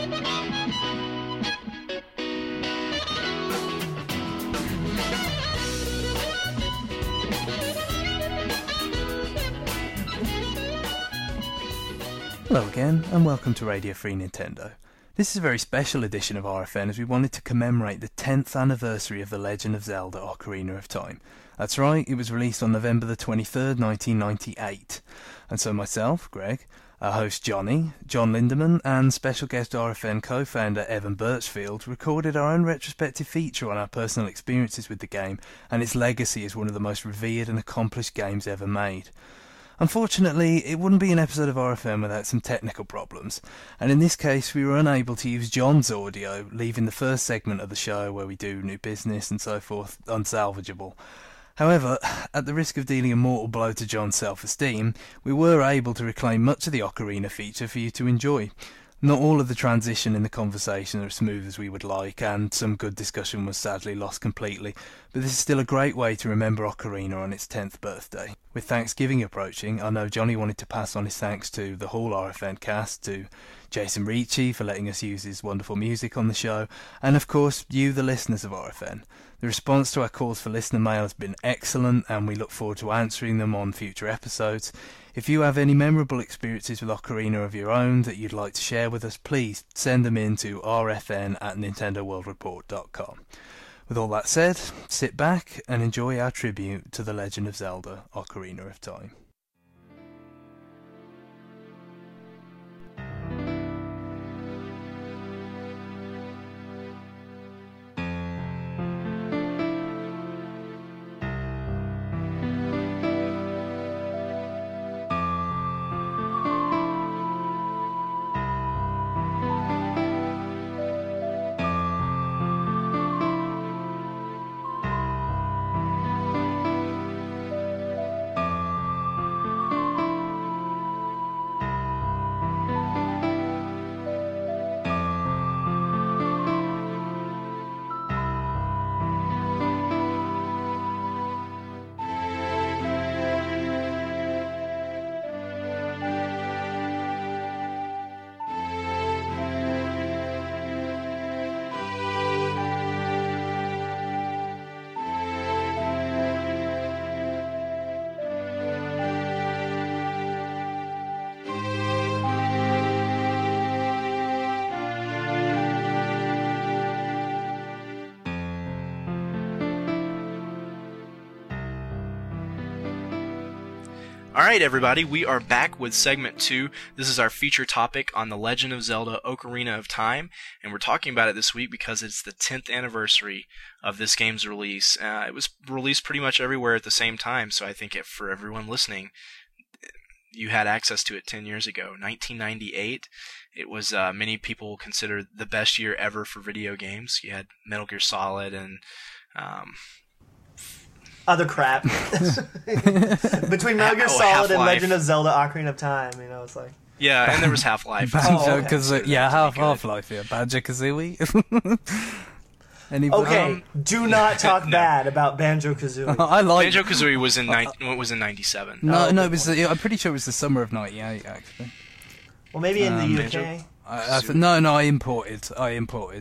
Hello again, and welcome to Radio Free Nintendo. This is a very special edition of RFN as we wanted to commemorate the 10th anniversary of The Legend of Zelda Ocarina of Time. That's right, it was released on November the 23rd, 1998. And so myself, Greg, our host Johnny, John Lindemann, and special guest RFN co-founder Evan Birchfield recorded our own retrospective feature on our personal experiences with the game and its legacy as one of the most revered and accomplished games ever made. Unfortunately, it wouldn't be an episode of RFM without some technical problems, and in this case we were unable to use John's audio, leaving the first segment of the show where we do new business and so forth unsalvageable. However, at the risk of dealing a mortal blow to John's self-esteem, we were able to reclaim much of the Ocarina feature for you to enjoy. Not all of the transition in the conversation are as smooth as we would like, and some good discussion was sadly lost completely, but this is still a great way to remember Ocarina on its 10th birthday. With Thanksgiving approaching, I know Johnny wanted to pass on his thanks to the whole RFN cast, to Jason Ricci for letting us use his wonderful music on the show, and of course you, the listeners of RFN. The response to our calls for listener mail has been excellent, and we look forward to answering them on future episodes. If you have any memorable experiences with Ocarina of your own that you'd like to share with us, please send them in to rfn@nintendoworldreport.com. With all that said, sit back and enjoy our tribute to The Legend of Zelda Ocarina of Time. Alright everybody, we are back with segment 2. This is our feature topic on The Legend of Zelda Ocarina of Time, and we're talking about it this week because it's the 10th anniversary of this game's release. It was released pretty much everywhere at the same time, so I think for everyone listening, you had access to it 10 years ago. 1998, it was many people consider the best year ever for video games. You had Metal Gear Solid and other crap. Between Metal Gear Solid and Legend of Zelda Ocarina of Time, it's like... Yeah, and there was Half-Life. Banjo-Kazooie. Yeah, Half-Life, yeah. Banjo-Kazooie. Okay, do not talk bad about Banjo-Kazooie. I like Banjo-Kazooie was in 97. No, it was. I'm pretty sure it was the summer of '98, actually. Well, maybe in the UK. I imported. So I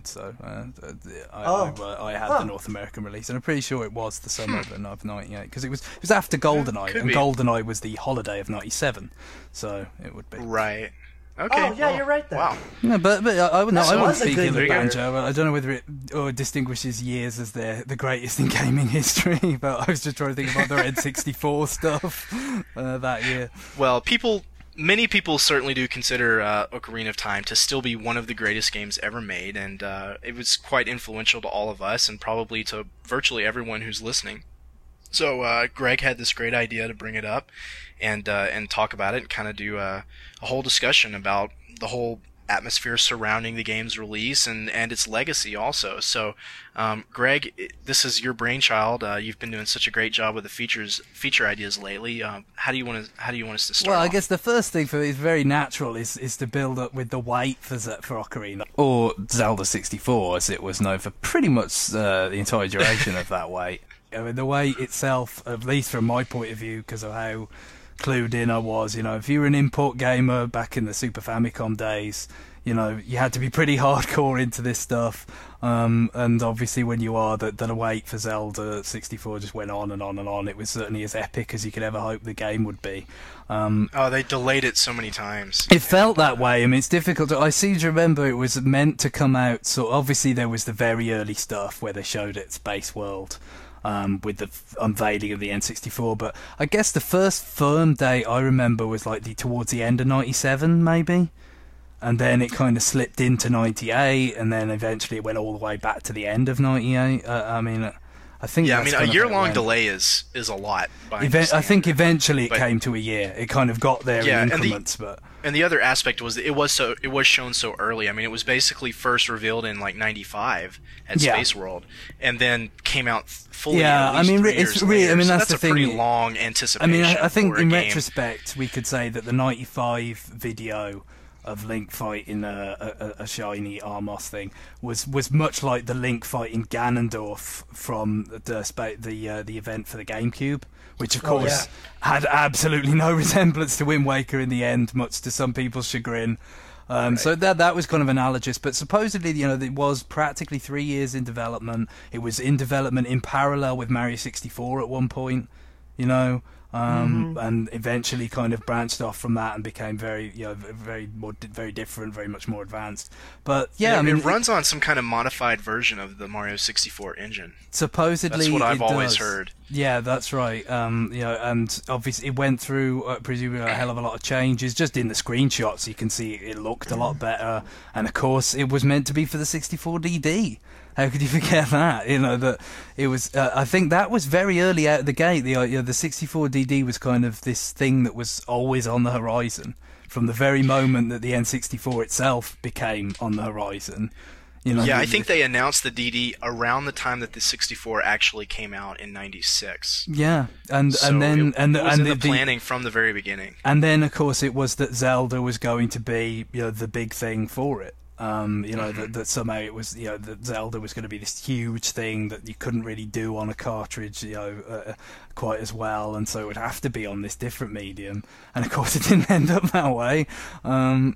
had the North American release, and I'm pretty sure it was the summer of '98 because it was after GoldenEye, and GoldenEye was the holiday of '97, so it would be right. Okay. Oh yeah, you're right there. Wow. No, but I wouldn't speak ill of year. Banjo. I don't know whether it distinguishes years as the greatest in gaming history, but I was just trying to think about the N64 stuff that year. Well, many people certainly do consider Ocarina of Time to still be one of the greatest games ever made, and it was quite influential to all of us and probably to virtually everyone who's listening. So Greg had this great idea to bring it up and talk about it and kind of do a whole discussion about the whole atmosphere surrounding the game's release and its legacy also. So, Greg, this is your brainchild. You've been doing such a great job with the feature ideas lately. How do you want us to start? Well, off? I guess the first thing for me is very natural is to build up with the wait for Ocarina, or Zelda 64 as it was known for pretty much the entire duration of that wait. I mean, the wait itself, at least from my point of view, because of how clued in I was. If you were an import gamer back in the Super Famicom days, you had to be pretty hardcore into this stuff. And obviously when you are, the wait for Zelda 64 just went on and on and on. It was certainly as epic as you could ever hope the game would be. They delayed it so many times. It felt that way. I mean, it's difficult I seem to remember it was meant to come out, so obviously there was the very early stuff where they showed it Space World, with the unveiling of the N64, but I guess the first firm date I remember was towards the end of 97, maybe. And then it kind of slipped into 98, and then eventually it went all the way back to the end of 98. I think. Yeah, a year-long delay is a lot. I think eventually it came to a year. It kind of got there in increments, and the other aspect was that it was shown so early. It was basically first revealed in 95 at Space World, and then came out fully. Yeah, at least 3 years it's really. Later. That's so the thing. Pretty long anticipation. I think for in a game. retrospect we could say that the 95 video of Link fighting a shiny Armos thing was much like the Link fighting Ganondorf from the event for the GameCube, which of course had absolutely no resemblance to Wind Waker in the end, much to some people's chagrin. So that was kind of analogous, but supposedly it was practically 3 years in development. It was in development in parallel with Mario 64 at one point, and eventually kind of branched off from that and became very different, very much more advanced. But it runs on some kind of modified version of the Mario 64 engine. Supposedly, that's what I've always heard. Yeah, that's right. And obviously it went through presumably a hell of a lot of changes. Just in the screenshots, you can see it looked a lot better. And of course, it was meant to be for the 64DD. How could you forget that? That it was. I think that was very early out of the gate. The 64DD was kind of this thing that was always on the horizon from the very moment that the N64 itself became on the horizon. I think they announced the DD around the time that the 64 actually came out in '96. Yeah, and then the planning from the very beginning. And then of course it was that Zelda was going to be the big thing for it. That somehow it was, that Zelda was going to be this huge thing that you couldn't really do on a cartridge, quite as well, and so it would have to be on this different medium. And of course, it didn't end up that way. And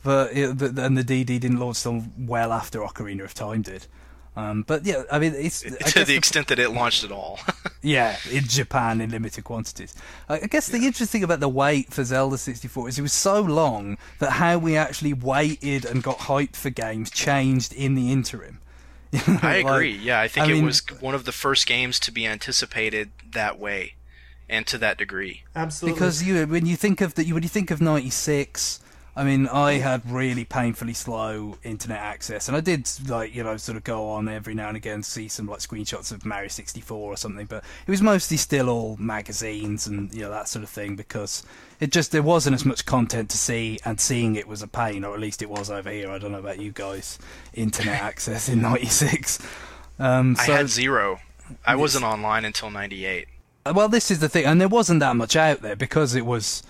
the DD didn't launch till well after Ocarina of Time did. But yeah, it's to the extent that it launched at all. Yeah, in Japan in limited quantities. I guess the interesting thing about the wait for Zelda 64 is it was so long that how we actually waited and got hyped for games changed in the interim. I agree. Yeah, I think it was one of the first games to be anticipated that way, and to that degree. Absolutely. Because when you think of 96. I had really painfully slow internet access, and I did sort of go on every now and again, see some screenshots of Mario 64 or something, but it was mostly still all magazines and that sort of thing, because there wasn't as much content to see, and seeing it was a pain, or at least it was over here. I don't know about you guys, internet access in 96. I had zero. I wasn't online until 98. Well, this is the thing, and there wasn't that much out there because it was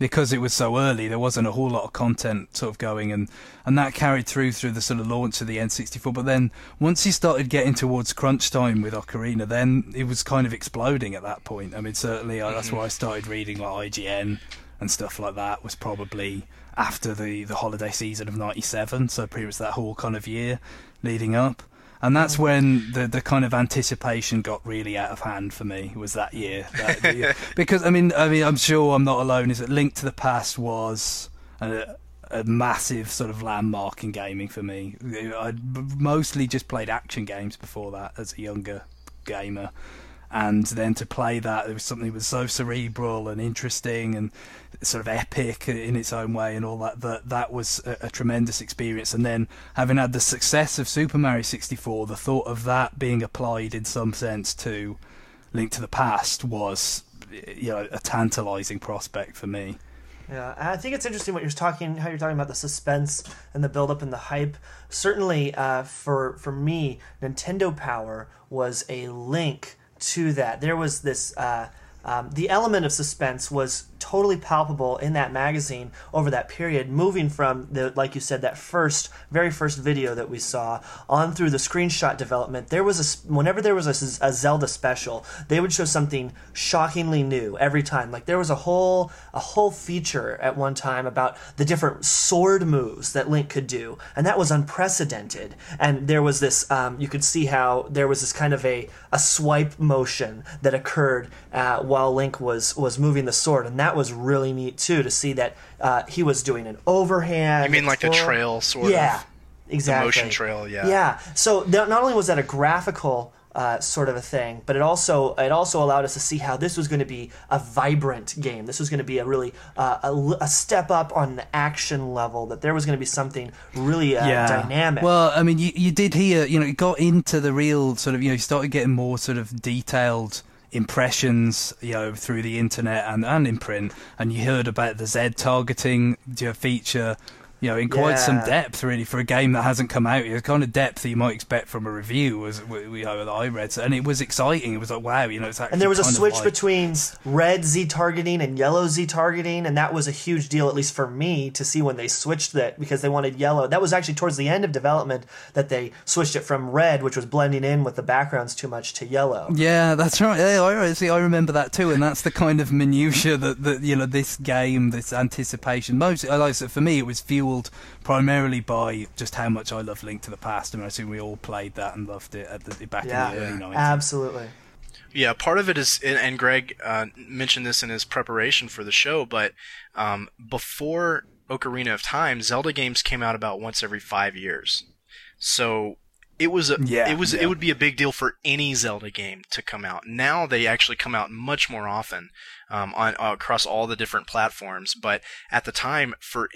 so early. There wasn't a whole lot of content sort of going, and that carried through the sort of launch of the N64. But then once you started getting towards crunch time with Ocarina, then it was kind of exploding at that point. Certainly that's why I started reading IGN and stuff like that, was probably after the holiday season of 97, so pretty much that whole kind of year leading up. And that's when the kind of anticipation got really out of hand for me, was that year. Because, I'm sure I'm not alone, is that Link to the Past was a massive sort of landmark in gaming for me. I'd mostly just played action games before that as a younger gamer. And then to play that, it was something that was so cerebral and interesting and sort of epic in its own way and all that was a tremendous experience. And then having had the success of Super Mario 64, the thought of that being applied in some sense to Link to the Past was a tantalizing prospect for me. Yeah, and I think it's interesting how you're talking about the suspense and the build-up and the hype. Certainly, for me, Nintendo Power was a link to that. There was this the element of suspense was totally palpable in that magazine over that period, moving from like you said, that very first video that we saw on through the screenshot development. Whenever there was a Zelda special, they would show something shockingly new every time. Like there was a whole feature at one time about the different sword moves that Link could do, and that was unprecedented. And there was this, you could see how there was this kind of a swipe motion that occurred while Link was moving the sword, and that was really neat too, to see that he was doing an overhand. You mean like the trail sort yeah, of? Exactly. The motion trail, yeah. Yeah. So not only was that a graphical sort of a thing, but it also allowed us to see how this was going to be a vibrant game. This was going to be a really a step up on the action level. That there was going to be something really dynamic. Well, I mean, you did hear, it got into the real sort of, you started getting more sort of detailed impressions, through the internet and in print, and you heard about the Z targeting feature. In quite some depth, really, for a game that hasn't come out. The kind of depth that you might expect from a review that I read, and it was exciting. It was like, wow, it's actually. And there was a switch between red Z targeting and yellow Z targeting, and that was a huge deal, at least for me, to see when they switched that, because they wanted yellow. That was actually towards the end of development that they switched it from red, which was blending in with the backgrounds too much, to yellow. Yeah, that's right. Yeah, I remember that too, and that's the kind of minutiae that this game, this anticipation. For me, it was fueled primarily by just how much I love Link to the Past. I mean, I assume we all played that and loved it back in the early 90s. Absolutely. Yeah, part of it is, and Greg mentioned this in his preparation for the show, but before Ocarina of Time, Zelda games came out about once every 5 years. So it would be a big deal for any Zelda game to come out. Now they actually come out much more often across all the different platforms. But at the time,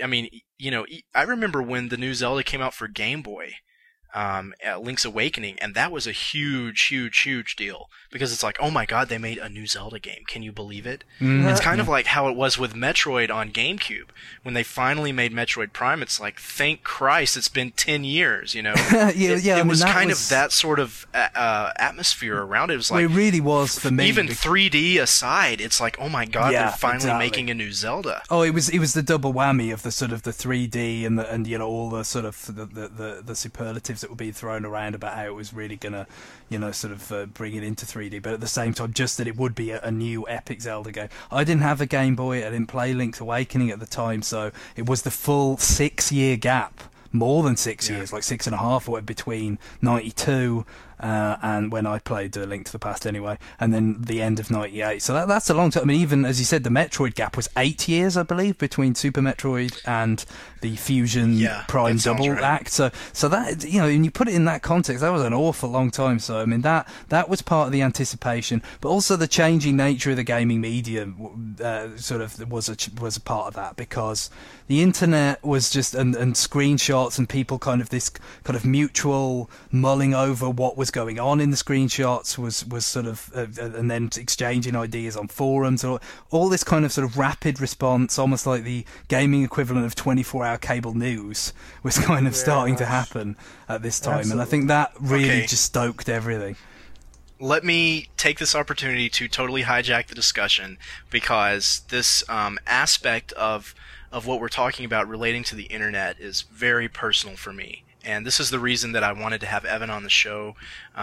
I remember when the new Zelda came out for Game Boy, Link's Awakening, and that was a huge, huge, huge deal, because it's like, oh my god, they made a new Zelda game. Can you believe it? Mm-hmm. It's kind of like how it was with Metroid on GameCube. When they finally made Metroid Prime, it's like, thank Christ, it's been 10 years, It was kind of that sort of atmosphere around it. It was like, it really was for me. Even 3D aside, it's like, oh my god, they're finally making a new Zelda. Oh, it was the double whammy of the sort of the 3D and all the sort of the superlatives that were being thrown around about how it was really gonna bring it into 3D, but at the same time, just that it would be a new epic Zelda game. I didn't have a Game Boy, I didn't play Link's Awakening at the time, so it was the full 6-year gap, more than 6 years, like 6.5 between 92 and when I played Link to the Past anyway, and then the end of 98. So that's a long time. I mean, even, as you said, the Metroid gap was 8 years, I believe, between Super Metroid and the Fusion Prime Double Act. So that, and you put it in that context, that was an awful long time. So, I mean, that was part of the anticipation, but also the changing nature of the gaming medium was a part of that, because the internet was just, and screenshots and people this kind of mutual mulling over what was going on in the screenshots was sort of and then exchanging ideas on forums, or all this kind of sort of rapid response, almost like the gaming equivalent of 24-hour cable news, was kind of starting to happen at this time. Absolutely. And I think that really just stoked everything. Let me take this opportunity to totally hijack the discussion, because this aspect of what we're talking about relating to the internet is very personal for me. And this is the reason that I wanted to have Evan on the show,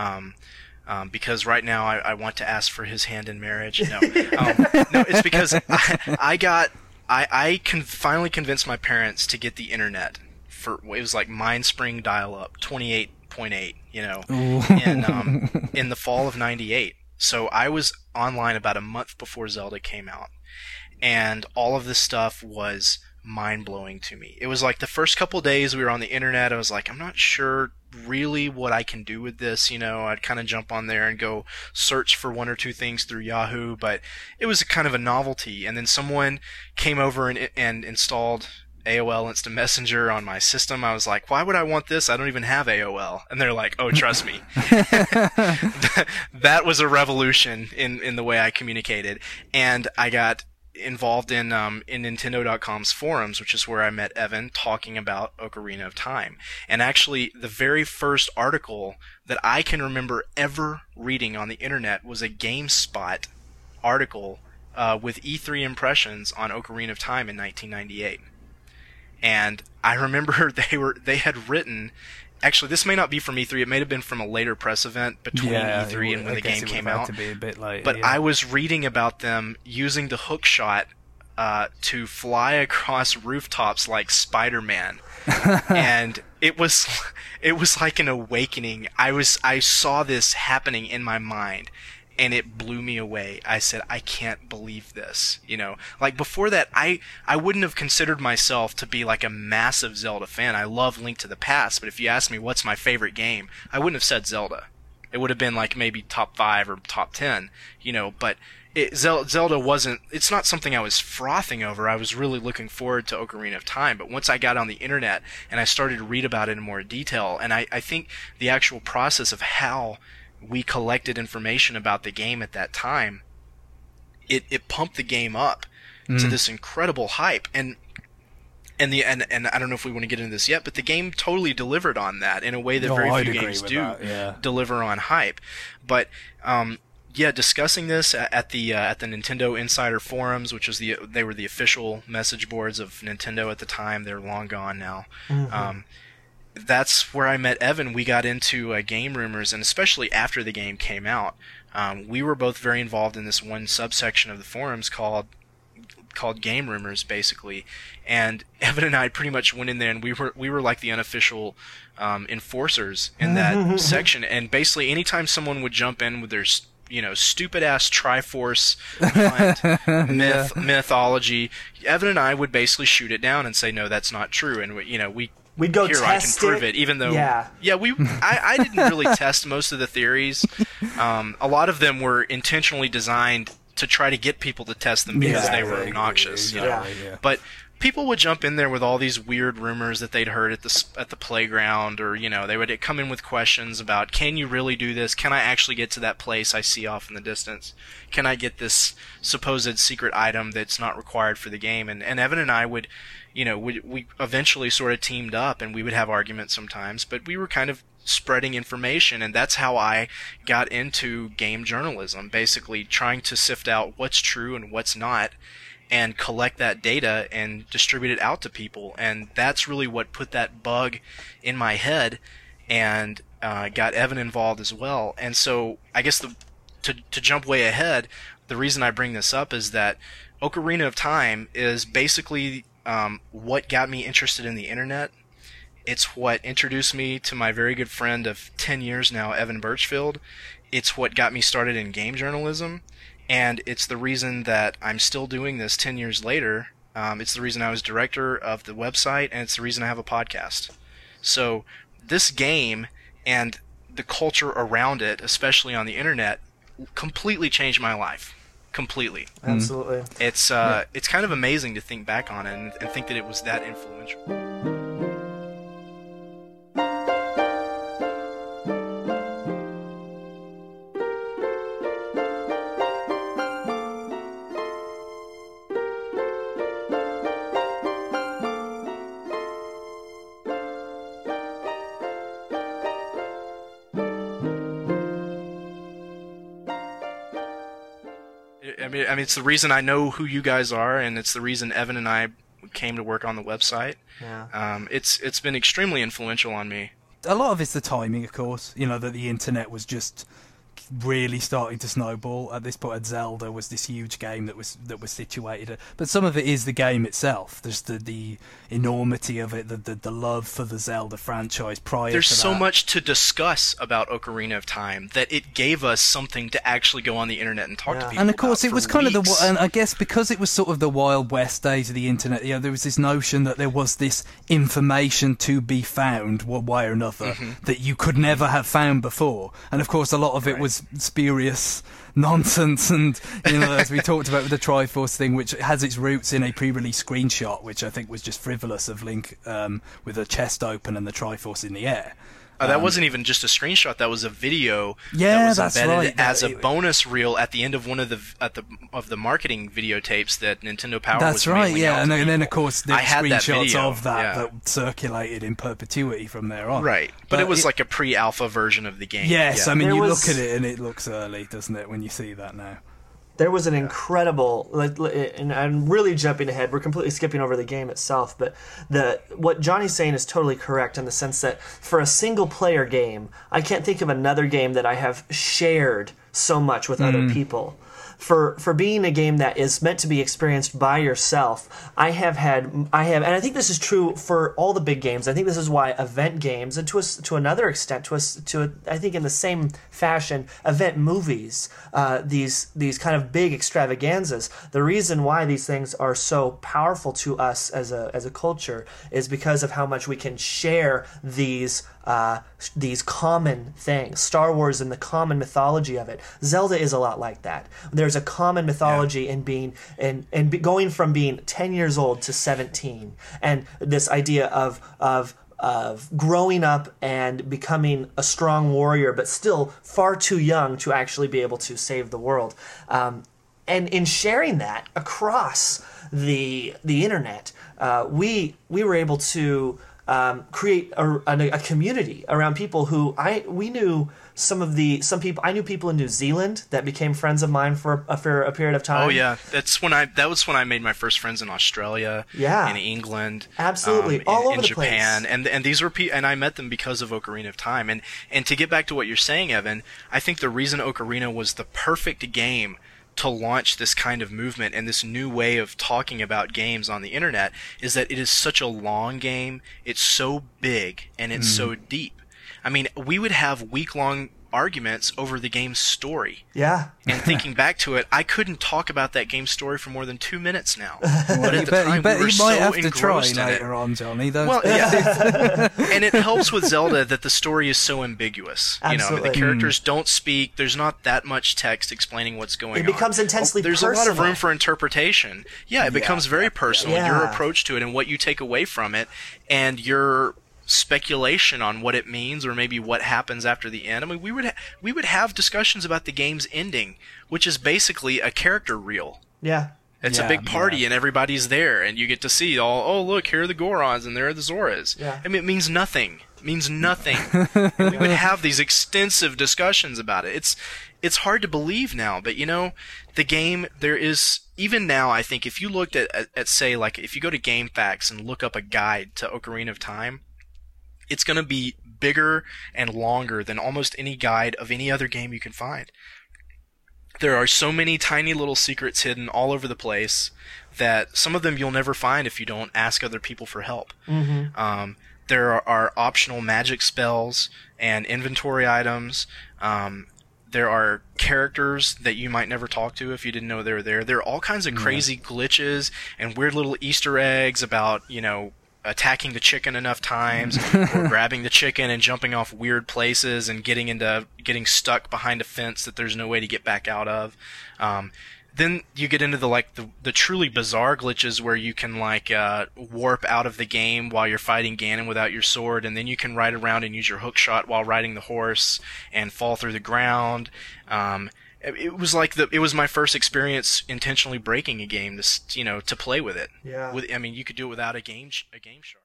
because right now I want to ask for his hand in marriage. No, no, it's because I finally convinced my parents to get the internet for, it was like Mindspring dial-up, 28.8, in the fall of '98. So I was online about a month before Zelda came out, and all of this stuff was mind-blowing to me. It was like the first couple days we were on the internet, I was like, I'm not sure really what I can do with this. I'd kind of jump on there and go search for one or two things through Yahoo, but it was kind of a novelty. And then someone came over and installed AOL Instant Messenger on my system. I was like, why would I want this? I don't even have AOL. And they're like, oh, trust me. That was a revolution in the way I communicated. And I got involved in Nintendo.com's forums, which is where I met Evan, talking about Ocarina of Time. And actually, the very first article that I can remember ever reading on the internet was a GameSpot article with E3 impressions on Ocarina of Time in 1998. And I remember they had written. Actually, this may not be from E3. It may have been from a later press event between E3 and when the game came out. To be a bit late, but I was reading about them using the hook shot to fly across rooftops like Spider-Man, and it was like an awakening. I saw this happening in my mind, and it blew me away. I said, I can't believe this. Like before that, I wouldn't have considered myself to be like a massive Zelda fan. I love Link to the Past, but if you asked me what's my favorite game, I wouldn't have said Zelda. It would have been like maybe top 5 or top 10, but Zelda wasn't, it's not something I was frothing over. I was really looking forward to Ocarina of Time, but once I got on the internet and I started to read about it in more detail, and I think the actual process of how we collected information about the game at that time, it pumped the game up to this incredible hype, and I don't know if we want to get into this yet, but the game totally delivered on that in a way that very few games do deliver on hype. But discussing this at the Nintendo Insider forums, which was they were the official message boards of Nintendo at the time. They're long gone now. Mm-hmm. That's where I met Evan. We got into game rumors, and especially after the game came out, we were both very involved in this one subsection of the forums called game rumors, basically. And Evan and I pretty much went in there, and we were like the unofficial enforcers in that section. And basically, anytime someone would jump in with their stupid ass Triforce hunt mythology, Evan and I would basically shoot it down and say, no, that's not true. And we'd go test I can prove it, even though I didn't really test most of the theories. A lot of them were intentionally designed to try to get people to test them because they were obnoxious. But people would jump in there with all these weird rumors that they'd heard at the playground, or they would come in with questions about, can you really do this? Can I actually get to that place I see off in the distance? Can I get this supposed secret item that's not required for the game? And Evan and I would, we eventually sort of teamed up, and we would have arguments sometimes, but we were kind of spreading information, and that's how I got into game journalism, basically trying to sift out what's true and what's not, and collect that data and distribute it out to people. And that's really what put that bug in my head and got Evan involved as well. And so I guess to jump way ahead, the reason I bring this up is that Ocarina of Time is basically what got me interested in the internet. It's what introduced me to my very good friend of 10 years now, Evan Birchfield. It's what got me started in game journalism. And it's the reason that I'm still doing this 10 years later. It's the reason I was director of the website, and it's the reason I have a podcast. So this game and the culture around it, especially on the internet, completely changed my life. Completely. Absolutely. It's kind of amazing to think back on it and think that it was that influential. I mean, it's the reason I know who you guys are, and it's the reason Evan and I came to work on the website. Yeah. It's been extremely influential on me. A lot of it's the timing, of course. That the internet was just really starting to snowball at this point. Zelda was this huge game that was situated, but some of it is the game itself. There's the enormity of it, the love for the Zelda franchise prior There's to that. so much to discuss about Ocarina of Time that it gave us something to actually go on the internet and talk to people and of course about it was for kind weeks. of and I guess because it was sort of the Wild West days of the internet, there was this notion that there was this information to be found one way or another that you could never have found before, and of course a lot of it was spurious nonsense, and as we talked about with the Triforce thing, which has its roots in a pre-release screenshot, which I think was just frivolous, of Link with a chest open and the Triforce in the air. That wasn't even just a screenshot. That was a video. Yeah, that was that's embedded right. as a bonus reel at the end of one of the marketing videotapes that Nintendo Power That's was right, mailing yeah, out and to then people. of course the I had that screenshots video, of that yeah. that circulated in perpetuity from there on. Right, but it was like a pre-alpha version of the game. Yes, yeah. I mean There you was- look at it and it looks early, doesn't it, when you see that now? There was an incredible, and I'm really jumping ahead. We're completely skipping over the game itself, but what Johnny's saying is totally correct in the sense that for a single-player game, I can't think of another game that I have shared so much with other people. For being a game that is meant to be experienced by yourself, I have, and I think this is true for all the big games. I think this is why event games, and to another extent, I think in the same fashion, event movies, these kind of big extravaganzas. The reason why these things are so powerful to us as a culture is because of how much we can share these common things. Star Wars and the common mythology of it. Zelda is a lot like that. There's a common mythology in being going from being 10 years old to 17, and this idea of growing up and becoming a strong warrior, but still far too young to actually be able to save the world. And in sharing that across the internet, we were able to create a community around people who we knew. I knew people in New Zealand that became friends of mine for a period of time. Oh yeah, that was when I made my first friends in Australia, in England, absolutely, all over in the Japan, place. and these were and I met them because of Ocarina of Time. And to get back to what you're saying, Evan, I think the reason Ocarina was the perfect game to launch this kind of movement and this new way of talking about games on the internet is that it is such a long game, it's so big, and it's so deep. I mean, we would have week-long arguments over the game's story. Yeah. And thinking back to it, I couldn't talk about that game's story for more than 2 minutes now. Well, But at the time, we were you might so have to try engrossed in it. later on, Johnny. Though. Well, yeah. And it helps with Zelda that the story is so ambiguous. Absolutely. The characters don't speak. There's not that much text explaining what's going on. It becomes intensely There's personal. a lot of room for interpretation. Yeah, it becomes very personal. Yeah. Your approach to it and what you take away from it and your speculation on what it means or maybe what happens after the end. I mean, we would have discussions about the game's ending, which is basically a character reel. Yeah. It's a big party and everybody's there and you get to see oh look, here are the Gorons and there are the Zoras. Yeah. I mean, it means nothing. It means nothing. And we would have these extensive discussions about it. It's hard to believe now, but the game, there is, even now, I think if you looked at say, like if you go to GameFAQs and look up a guide to Ocarina of Time, it's going to be bigger and longer than almost any guide of any other game you can find. There are so many tiny little secrets hidden all over the place that some of them you'll never find if you don't ask other people for help. Mm-hmm. There are optional magic spells and inventory items. There are characters that you might never talk to if you didn't know they were there. There are all kinds of crazy glitches and weird little Easter eggs about, attacking the chicken enough times or grabbing the chicken and jumping off weird places and getting stuck behind a fence that there's no way to get back out of. Then you get into the truly bizarre glitches where you can warp out of the game while you're fighting Ganon without your sword, and then you can ride around and use your hook shot while riding the horse and fall through the ground. It was my first experience intentionally breaking a game to play with it. Yeah. You could do it without a game shard.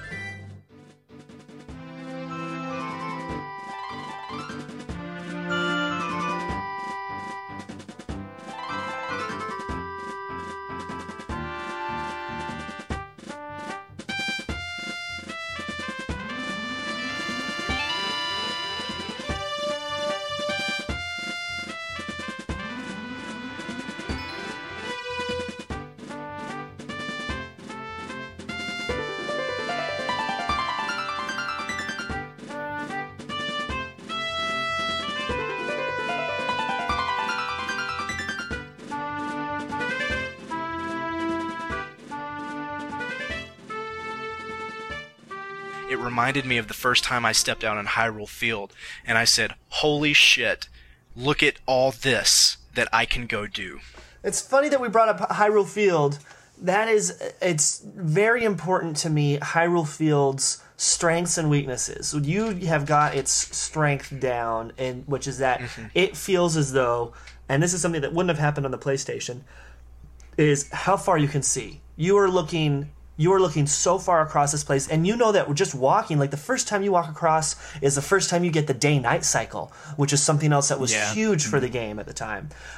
It reminded me of the first time I stepped out on Hyrule Field, and I said, holy shit, look at all this that I can go do. It's funny that we brought up Hyrule Field. It's very important to me, Hyrule Field's strengths and weaknesses. You have got its strength down, which is that it feels as though, and this is something that wouldn't have happened on the PlayStation, is how far you can see. You are looking so far across this place, and you know that just walking, the first time you walk across is the first time you get the day-night cycle, which is something else that was huge for the game at the time. Yeah.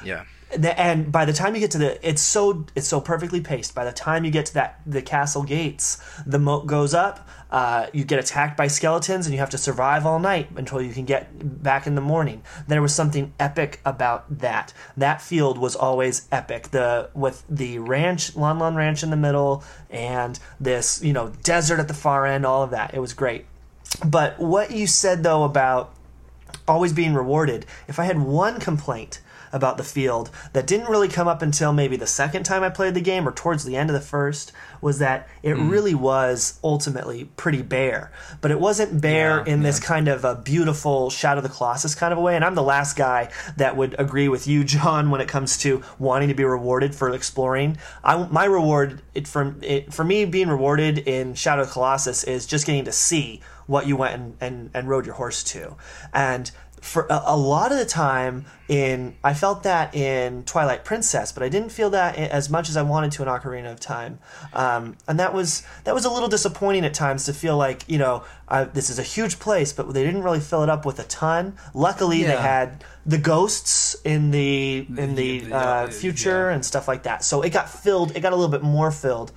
And by the time you get to it's so perfectly paced. By the time you get to the castle gates, the moat goes up. You get attacked by skeletons, and you have to survive all night until you can get back in the morning. There was something epic about that. That field was always epic. With the ranch, Lon Lon Ranch in the middle, and this desert at the far end. All of that. It was great. But what you said though about always being rewarded, if I had one complaint about the field that didn't really come up until maybe the second time I played the game or towards the end of the first, was that it really was ultimately pretty bare. But it wasn't bare in this kind of a beautiful Shadow of the Colossus kind of a way. And I'm the last guy that would agree with you, John, when it comes to wanting to be rewarded for exploring. My reward for me being rewarded in Shadow of the Colossus is just getting to see what you went and rode your horse to. And for a lot of the time I felt that in Twilight Princess, but I didn't feel that as much as I wanted to in Ocarina of Time. And that was a little disappointing at times to feel like, this is a huge place, but they didn't really fill it up with a ton. Luckily, they had the ghosts in the future and stuff like that. So it got filled. It got a little bit more filled.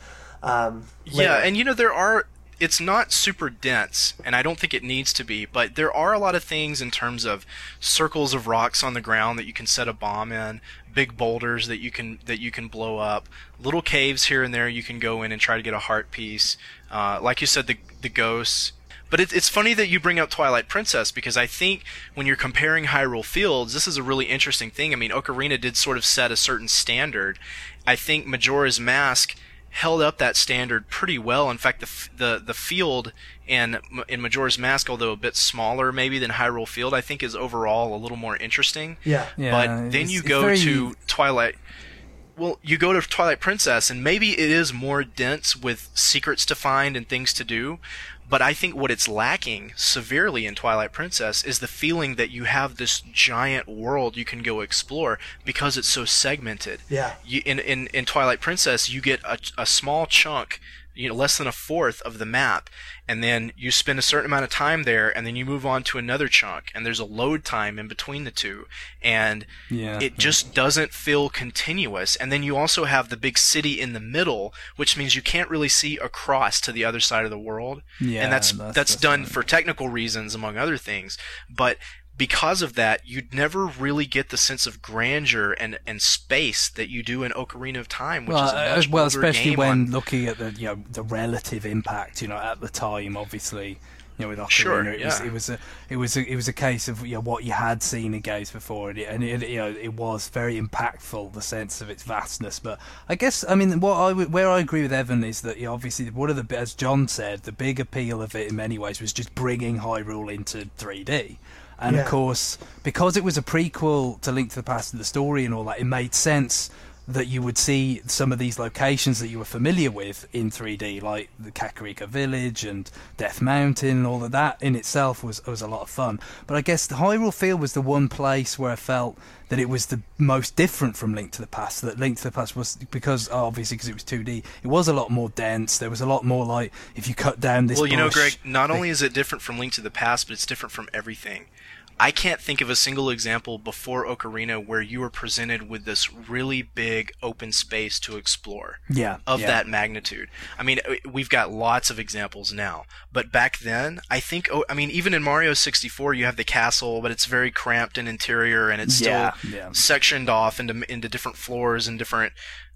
Yeah, and it's not super dense, and I don't think it needs to be, but there are a lot of things in terms of circles of rocks on the ground that you can set a bomb in, big boulders that you can blow up, little caves here and there you can go in and try to get a heart piece. Like you said, the ghosts. But it's funny that you bring up Twilight Princess, because I think when you're comparing Hyrule Fields, this is a really interesting thing. I mean, Ocarina did sort of set a certain standard. I think Majora's Mask held up that standard pretty well. In fact, the field in Majora's Mask, although a bit smaller maybe than Hyrule Field, I think is overall a little more interesting. Yeah. But then you go to Twilight. Well, you go to Twilight Princess, and maybe it is more dense with secrets to find and things to do. But I think what it's lacking severely in Twilight Princess is the feeling that you have this giant world you can go explore, because it's so segmented. Yeah. In Twilight Princess, you get a small chunk, less than a fourth of the map, and then you spend a certain amount of time there, and then you move on to another chunk, and there's a load time in between the two, and it just doesn't feel continuous. And then you also have the big city in the middle, which means you can't really see across to the other side of the world. Yeah, and that's done for technical reasons, among other things. But because of that, you'd never really get the sense of grandeur and space that you do in Ocarina of Time, which is a much older especially game when looking at the relative impact, at the time, obviously, with Ocarina, it was a case of what you had seen in games before, and it was very impactful, the sense of its vastness. But I guess, I mean, where I agree with Evan is that obviously one of as John said, the big appeal of it in many ways was just bringing Hyrule into 3D. And of course, because it was a prequel to Link to the Past and the story and all that, it made sense that you would see some of these locations that you were familiar with in 3D, like the Kakariko Village and Death Mountain, and all of that in itself was a lot of fun. But I guess the Hyrule Field was the one place where I felt that it was the most different from Link to the Past. That Link to the Past was, because it was 2D, it was a lot more dense. There was a lot more, like, if you cut down this bush, Greg, not only is it different from Link to the Past, but it's different from everything. I can't think of a single example before Ocarina where you were presented with this really big open space to explore that magnitude. I mean, we've got lots of examples now, but back then, even in Mario 64, you have the castle, but it's very cramped in interior, and it's still sectioned off into different floors and different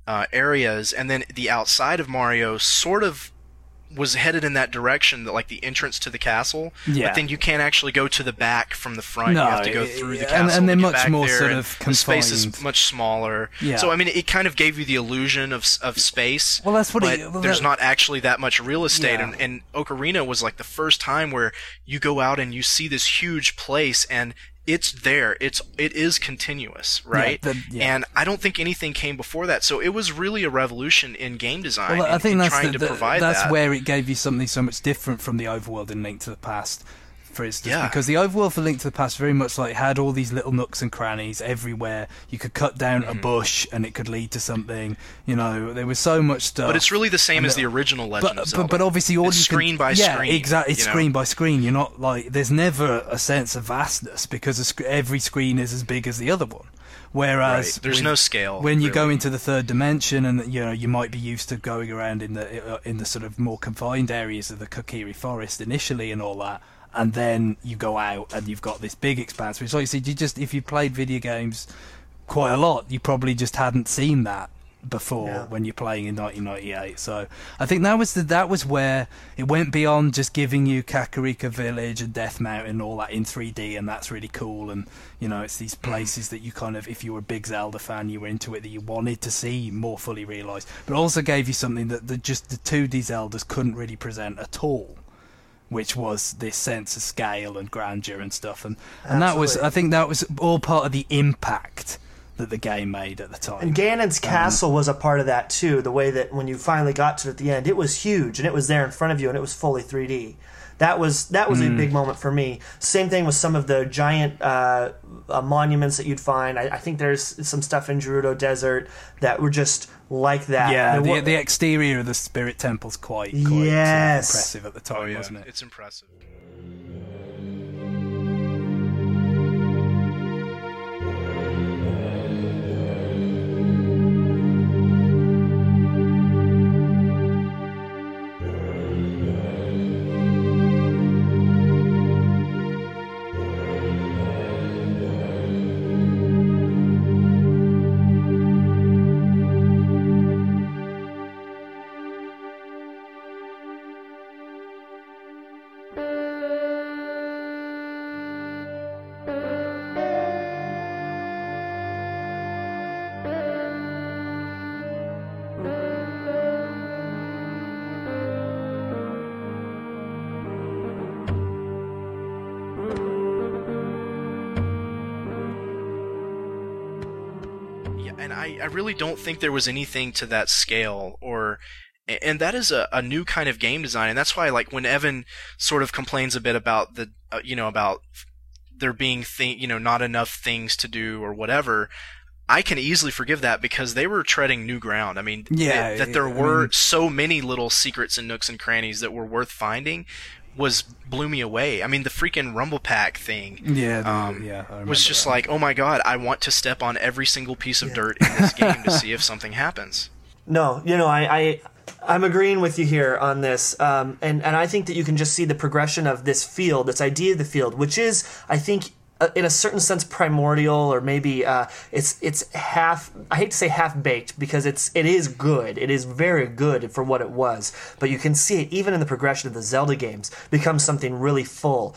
areas, and then the outside of Mario sort of was headed in that direction, that like the entrance to the castle, but then you can't actually go to the back from the front. No, you have to go through the castle, and they're get much back more there, sort of confined. The space is much smaller. So I mean, it kind of gave you the illusion of space. Well, that's what. There's not actually that much real estate, and Ocarina was like the first time where you go out and you see this huge place, and it's there. It is continuous, right? And I don't think anything came before that. So it was really a revolution in game design. Well, I think that's where it gave you something so much different from the overworld in Link to the Past, for instance. Because the overworld for Link to the Past very much like had all these little nooks and crannies everywhere. You could cut down a bush and it could lead to something. There was so much stuff. But it's really the same as the original Legend of Zelda. But obviously, all it's screen by screen. Yeah, exactly. It's screen by screen. You're not like, there's never a sense of vastness because every screen is as big as the other one. Whereas There's no scale when you go really. into the third dimension, and you might be used to going around in the sort of more confined areas of the Kokiri Forest initially and all that, and then you go out and you've got this big expanse. Which, like you said, if you played video games quite a lot, you probably just hadn't seen that before when you're playing in 1998. So I think that was where it went beyond just giving you Kakariko Village and Death Mountain and all that in 3D, and that's really cool. And it's these places that you kind of, if you were a big Zelda fan, you were into it, that you wanted to see more fully realised. But it also gave you something that just the 2D Zeldas couldn't really present at all, which was this sense of scale and grandeur and stuff. And that was, I think that was all part of the impact that the game made at the time. And Ganon's castle was a part of that too, the way that when you finally got to it at the end, it was huge, and it was there in front of you, and it was fully 3D. That was a big moment for me. Same thing with some of the giant monuments that you'd find. I think there's some stuff in Gerudo Desert that were just like that. Yeah, the exterior of the Spirit Temple's quite impressive at the time, wasn't it? It's impressive. And I really don't think there was anything to that scale, and that is a new kind of game design, and that's why, like, when Evan sort of complains a bit about the about there being not enough things to do or whatever, I can easily forgive that because they were treading new ground. I mean, there were so many little secrets and nooks and crannies that were worth finding blew me away. I mean, the freaking Rumble Pack thing was just like, oh my god, I want to step on every single piece of dirt in this game to see if something happens. No, I'm agreeing with you here on this, and I think that you can just see the progression of this field, this idea of the field, which is, I think, in a certain sense primordial, or maybe it's half, I hate to say half-baked, because it is good. It is very good for what it was. But you can see it even in the progression of the Zelda games become something really full.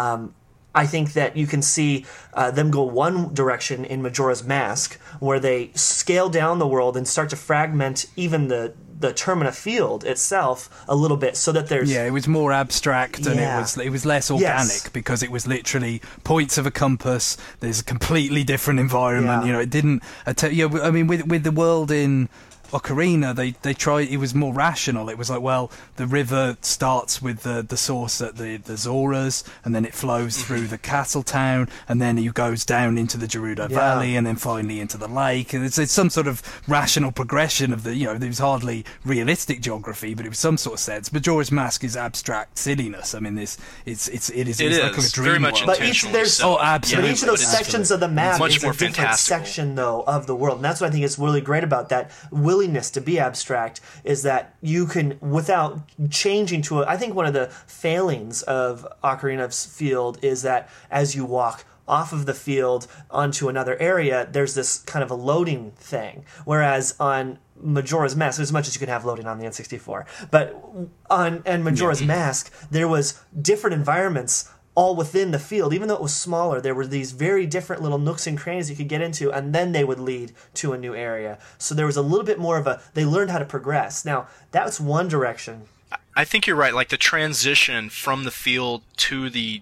I think that you can see them go one direction in Majora's Mask, where they scale down the world and start to fragment even the Termina field itself a little bit, so that there's it was more abstract, and it was less organic, because it was literally points of a compass. There's a completely different environment. It didn't. I mean, with the world in Ocarina, they tried. It was more rational. It was like, well, the river starts with the source at the Zoras, and then it flows through the castle town, and then it goes down into the Gerudo Valley, and then finally into the lake. And it's some sort of rational progression of there was hardly realistic geography, but it was some sort of sense. Majora's Mask is abstract silliness. I mean, it is like a dream very much world. intentionally. But Absolutely. each of those sections of the map much is more a different fantastical section, though, of the world, and that's what I think is really great about that willingness to be abstract, is that you can, without changing to I think one of the failings of Ocarina's field is that as you walk off of the field onto another area, there's this kind of a loading thing, whereas on Majora's Mask, as much as you could have loading on the N64, but on Majora's Mask, there was different environments all within the field. Even though it was smaller, there were these very different little nooks and crannies you could get into, and then they would lead to a new area. So there was a little bit more of they learned how to progress. Now, that's one direction. I think you're right. Like, the transition from the field to the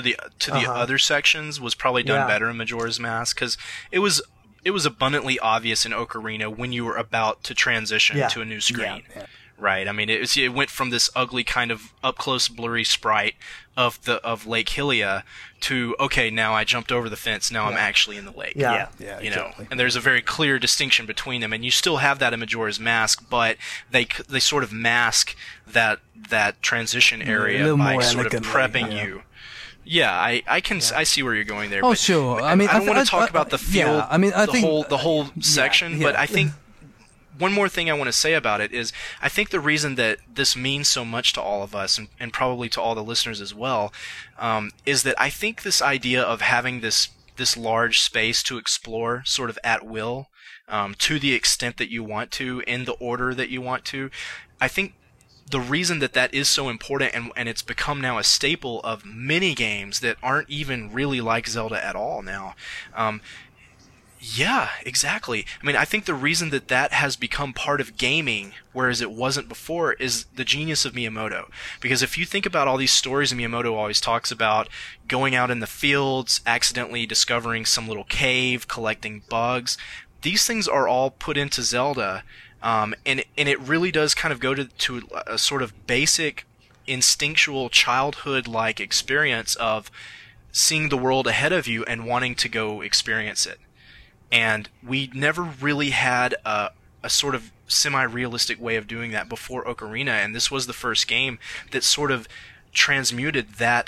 other sections was probably done better in Majora's Mask, because it was abundantly obvious in Ocarina when you were about to transition to a new screen. Right. I mean, it went from this ugly kind of up close blurry sprite of Lake Hylia to, okay, now I jumped over the fence, now I'm actually in the lake. Exactly. And there's a very clear distinction between them, and you still have that in Majora's Mask, but they sort of mask that transition area by sort of prepping you Yeah, I see where you're going there. Oh, but sure. I don't want to talk about the field, yeah, I mean, I think the whole section, yeah. but I think one more thing I want to say about it is I think the reason that this means so much to all of us, and probably to all the listeners as well, is that I think this idea of having this large space to explore sort of at will, to the extent that you want to, in the order that you want to, I think the reason that is so important, and it's become now a staple of many games that aren't even really like Zelda at all now. Yeah, exactly. I mean, I think the reason that has become part of gaming, whereas it wasn't before, is the genius of Miyamoto. Because if you think about all these stories Miyamoto always talks about, going out in the fields, accidentally discovering some little cave, collecting bugs, these things are all put into Zelda. And it really does kind of go to a sort of basic, instinctual, childhood-like experience of seeing the world ahead of you and wanting to go experience it. And we never really had a sort of semi-realistic way of doing that before Ocarina, and this was the first game that sort of transmuted that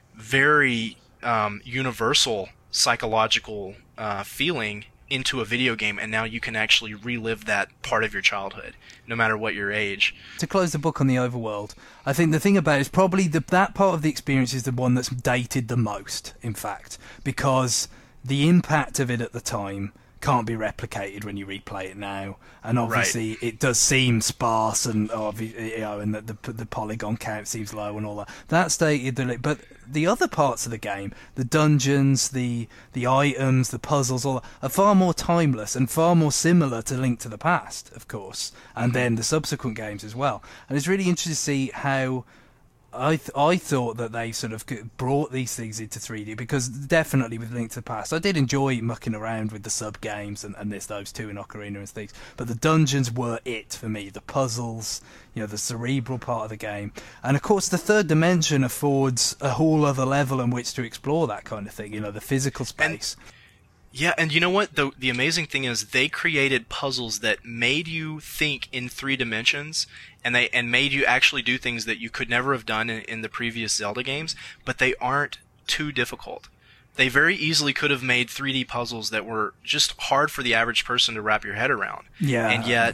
very universal psychological feeling into a video game, and now you can actually relive that part of your childhood, no matter what your age. To close the book on the overworld, I think the thing about it is probably that part of the experience is the one that's dated the most, in fact, because the impact of it at the time can't be replicated when you replay it now, and obviously it does seem sparse, and and the polygon count seems low and all that. That's dated, but the other parts of the game, the dungeons, the items, the puzzles, all that, are far more timeless and far more similar to Link to the Past, of course, and then the subsequent games as well. And it's really interesting to see how I thought that they sort of brought these things into 3D, because definitely with Link to the Past, I did enjoy mucking around with the sub-games and those two in Ocarina and things, but the dungeons were it for me, the puzzles, the cerebral part of the game. And of course the third dimension affords a whole other level in which to explore that kind of thing, the physical space. Yeah, and you know what? The amazing thing is they created puzzles that made you think in 3 dimensions, and made you actually do things that you could never have done in the previous Zelda games, but they aren't too difficult. They very easily could have made 3D puzzles that were just hard for the average person to wrap your head around. Yeah.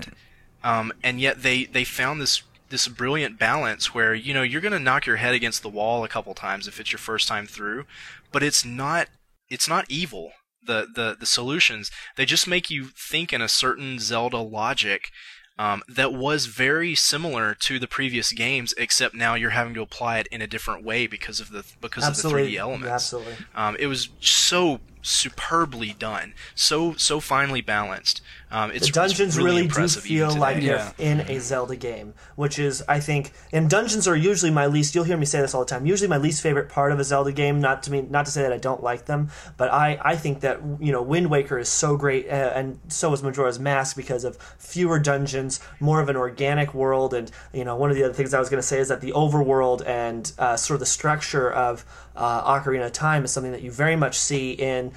And yet they found this brilliant balance where, you're going to knock your head against the wall a couple times if it's your first time through, but it's not evil. The solutions, they just make you think in a certain Zelda logic that was very similar to the previous games, except now you're having to apply it in a different way because of the 3D elements. Absolutely. It was so superbly done, so finely balanced. The dungeons really do impressive feel like they're in a Zelda game, which is, I think, and dungeons are usually my least. You'll hear me say this all the time. Usually, my least favorite part of a Zelda game. Not to say that I don't like them, but I think that Wind Waker is so great, and so is Majora's Mask, because of fewer dungeons, more of an organic world, and one of the other things I was going to say is that the overworld and sort of the structure of Ocarina of Time is something that you very much see in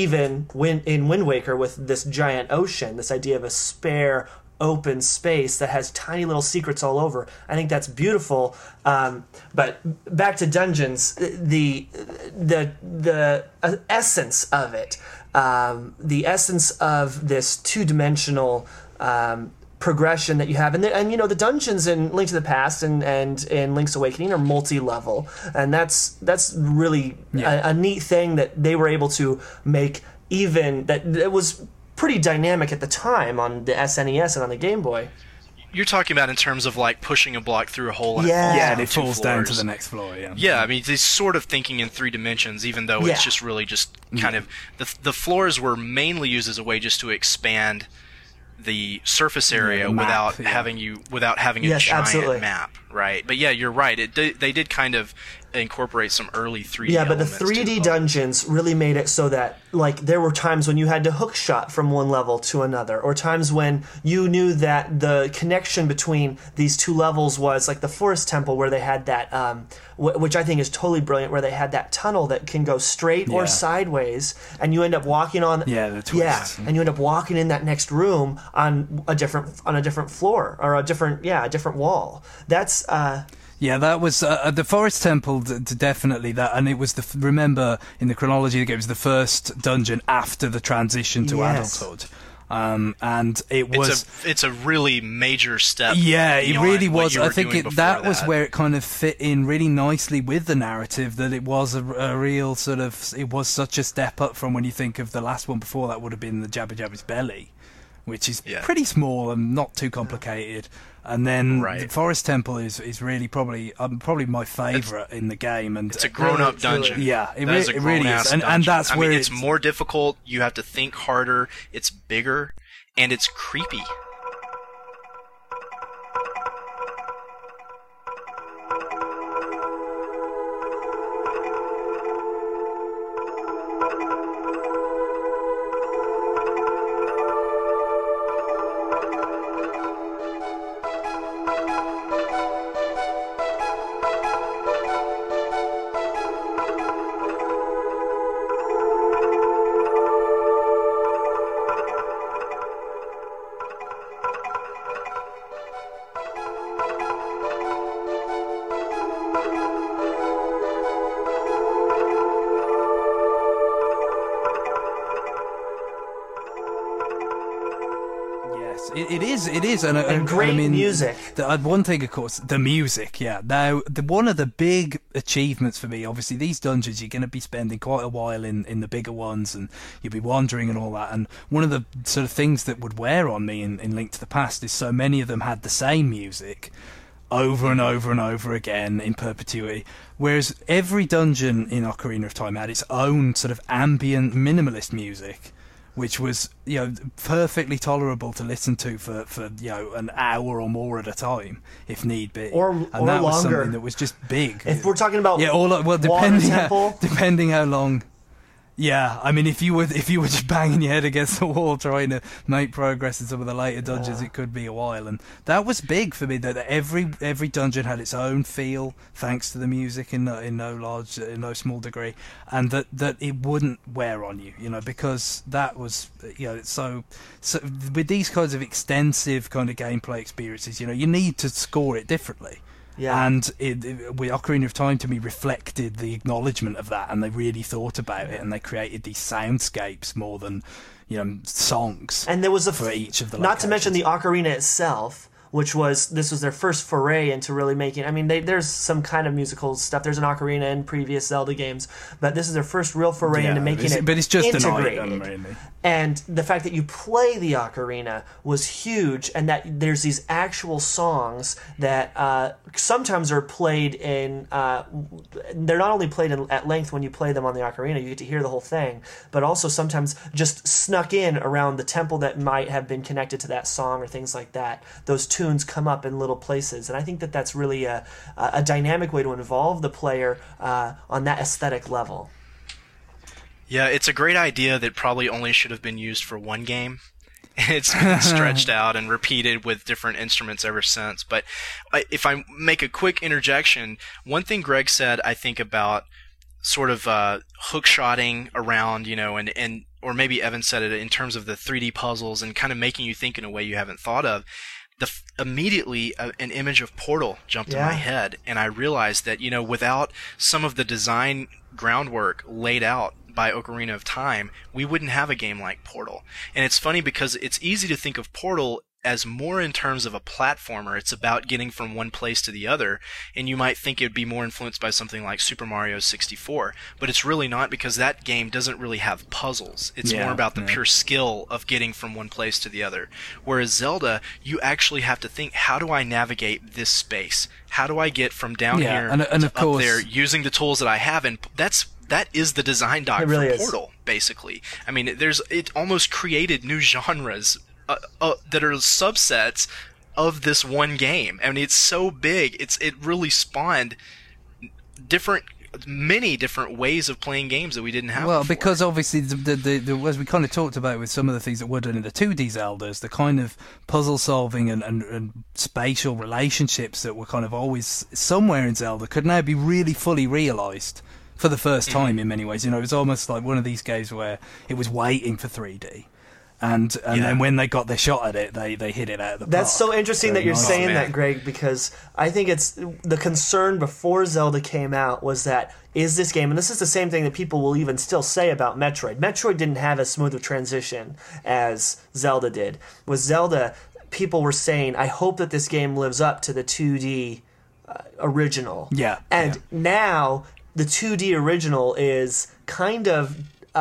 Wind Waker, with this giant ocean, this idea of a spare open space that has tiny little secrets all over. I think that's beautiful. But back to dungeons, the essence of it, the essence of this two-dimensional progression that you have, and the dungeons in Link to the Past and in Link's Awakening are multi-level, and that's really a neat thing that they were able to make. Even that it was pretty dynamic at the time on the SNES and on the Game Boy. You're talking about in terms of like pushing a block through a hole and and it falls down to the next floor. Yeah, I mean, it's sort of thinking in 3 dimensions, even though it's just really just kind of the floors were mainly used as a way just to expand the surface area without having a giant map, right? But you're right. They did kind of incorporate some early 3D but the elements 3D dungeons really made it so that there were times when you had to hook shot from one level to another, or times when you knew that the connection between these two levels was like the Forest Temple, where they had that which I think is totally brilliant, where they had that tunnel that can go straight or sideways, and you end up walking on the twist. And you end up walking in that next room on a different floor, or a different wall. That's Yeah, that was the Forest Temple. Definitely that, and it was remember in the chronology of the game, it was the first dungeon after the transition to adulthood. And it's a really major step. Yeah, it really was. I think that was where it kind of fit in really nicely with the narrative. That it was a real sort of, it was such a step up from when you think of the last one before. That would have been the Jabba Jabba's Belly, which is pretty small and not too complicated. And then the Forest Temple is really probably my favourite in the game, and it's a grown-up dungeon. Yeah, it really is, and that's where it's more difficult. You have to think harder. It's bigger, and it's creepy. It is, and great music. One thing, of course, the music. Yeah. Now, one of the big achievements for me, obviously, these dungeons you're going to be spending quite a while in the bigger ones, and you'll be wandering and all that. And one of the sort of things that would wear on me in Link to the Past is so many of them had the same music over and over and over again in perpetuity, whereas every dungeon in Ocarina of Time had its own sort of ambient minimalist music, which was, perfectly tolerable to listen to for an hour or more at a time, if need be. Or that longer. Was something that was just big. If we're talking about depending how long. Yeah, I mean, if you were just banging your head against the wall trying to make progress in some of the later dungeons, it could be a while, and that was big for me. That every dungeon had its own feel, thanks to the music in no small degree, and that it wouldn't wear on you, because that was so with these kinds of extensive kind of gameplay experiences, you need to score it differently. Yeah. And with Ocarina of Time, to me, reflected the acknowledgement of that, and they really thought about it, and they created these soundscapes more than songs. And there was for each of the not locations. to mention the ocarina itself, which was their first foray into really making. I mean, there's some kind of musical stuff. There's an ocarina in previous Zelda games, but this is their first real foray into making it. But it's just integrated. an item, really. And the fact that you play the ocarina was huge, and that there's these actual songs that sometimes are played in. They're not only played at length when you play them on the ocarina, you get to hear the whole thing, but also sometimes just snuck in around the temple that might have been connected to that song or things like that. Those tunes come up in little places, and I think that that's really a dynamic way to involve the player on that aesthetic level. Yeah, it's a great idea that probably only should have been used for one game. It's been stretched out and repeated with different instruments ever since. But if I make a quick interjection, one thing Greg said, I think, about sort of hook-shotting around, and or maybe Evan said it in terms of the 3D puzzles and kind of making you think in a way you haven't thought of. Immediately an image of Portal jumped in my head, and I realized that without some of the design groundwork laid out by Ocarina of Time, we wouldn't have a game like Portal. And it's funny because it's easy to think of Portal as more in terms of a platformer. It's about getting from one place to the other, and you might think it would be more influenced by something like Super Mario 64, but it's really not, because that game doesn't really have puzzles. It's more about the pure skill of getting from one place to the other. Whereas Zelda, you actually have to think, how do I navigate this space? How do I get from down here and to of course, up there using the tools that I have? And that is the design doc really for is. Portal, basically. I mean, it almost created new genres that are subsets of this one game. I mean, it's so big. It really spawned many different ways of playing games that we didn't have before. Because obviously, as we kind of talked about with some of the things that were done in the 2D Zeldas, the kind of puzzle solving and spatial relationships that were kind of always somewhere in Zelda could now be really fully realised for the first time in many ways. It was almost like one of these games where it was waiting for 3D. And then when they got their shot at it, they hit it out of the park. That's so interesting that you're saying man. that, Greg, because I think it's the concern before Zelda came out was that is this game, and this is the same thing that people will even still say about Metroid. Metroid didn't have as smooth a transition as Zelda did. With Zelda, people were saying, I hope that this game lives up to the 2D original. Yeah. And now the 2D original is kind of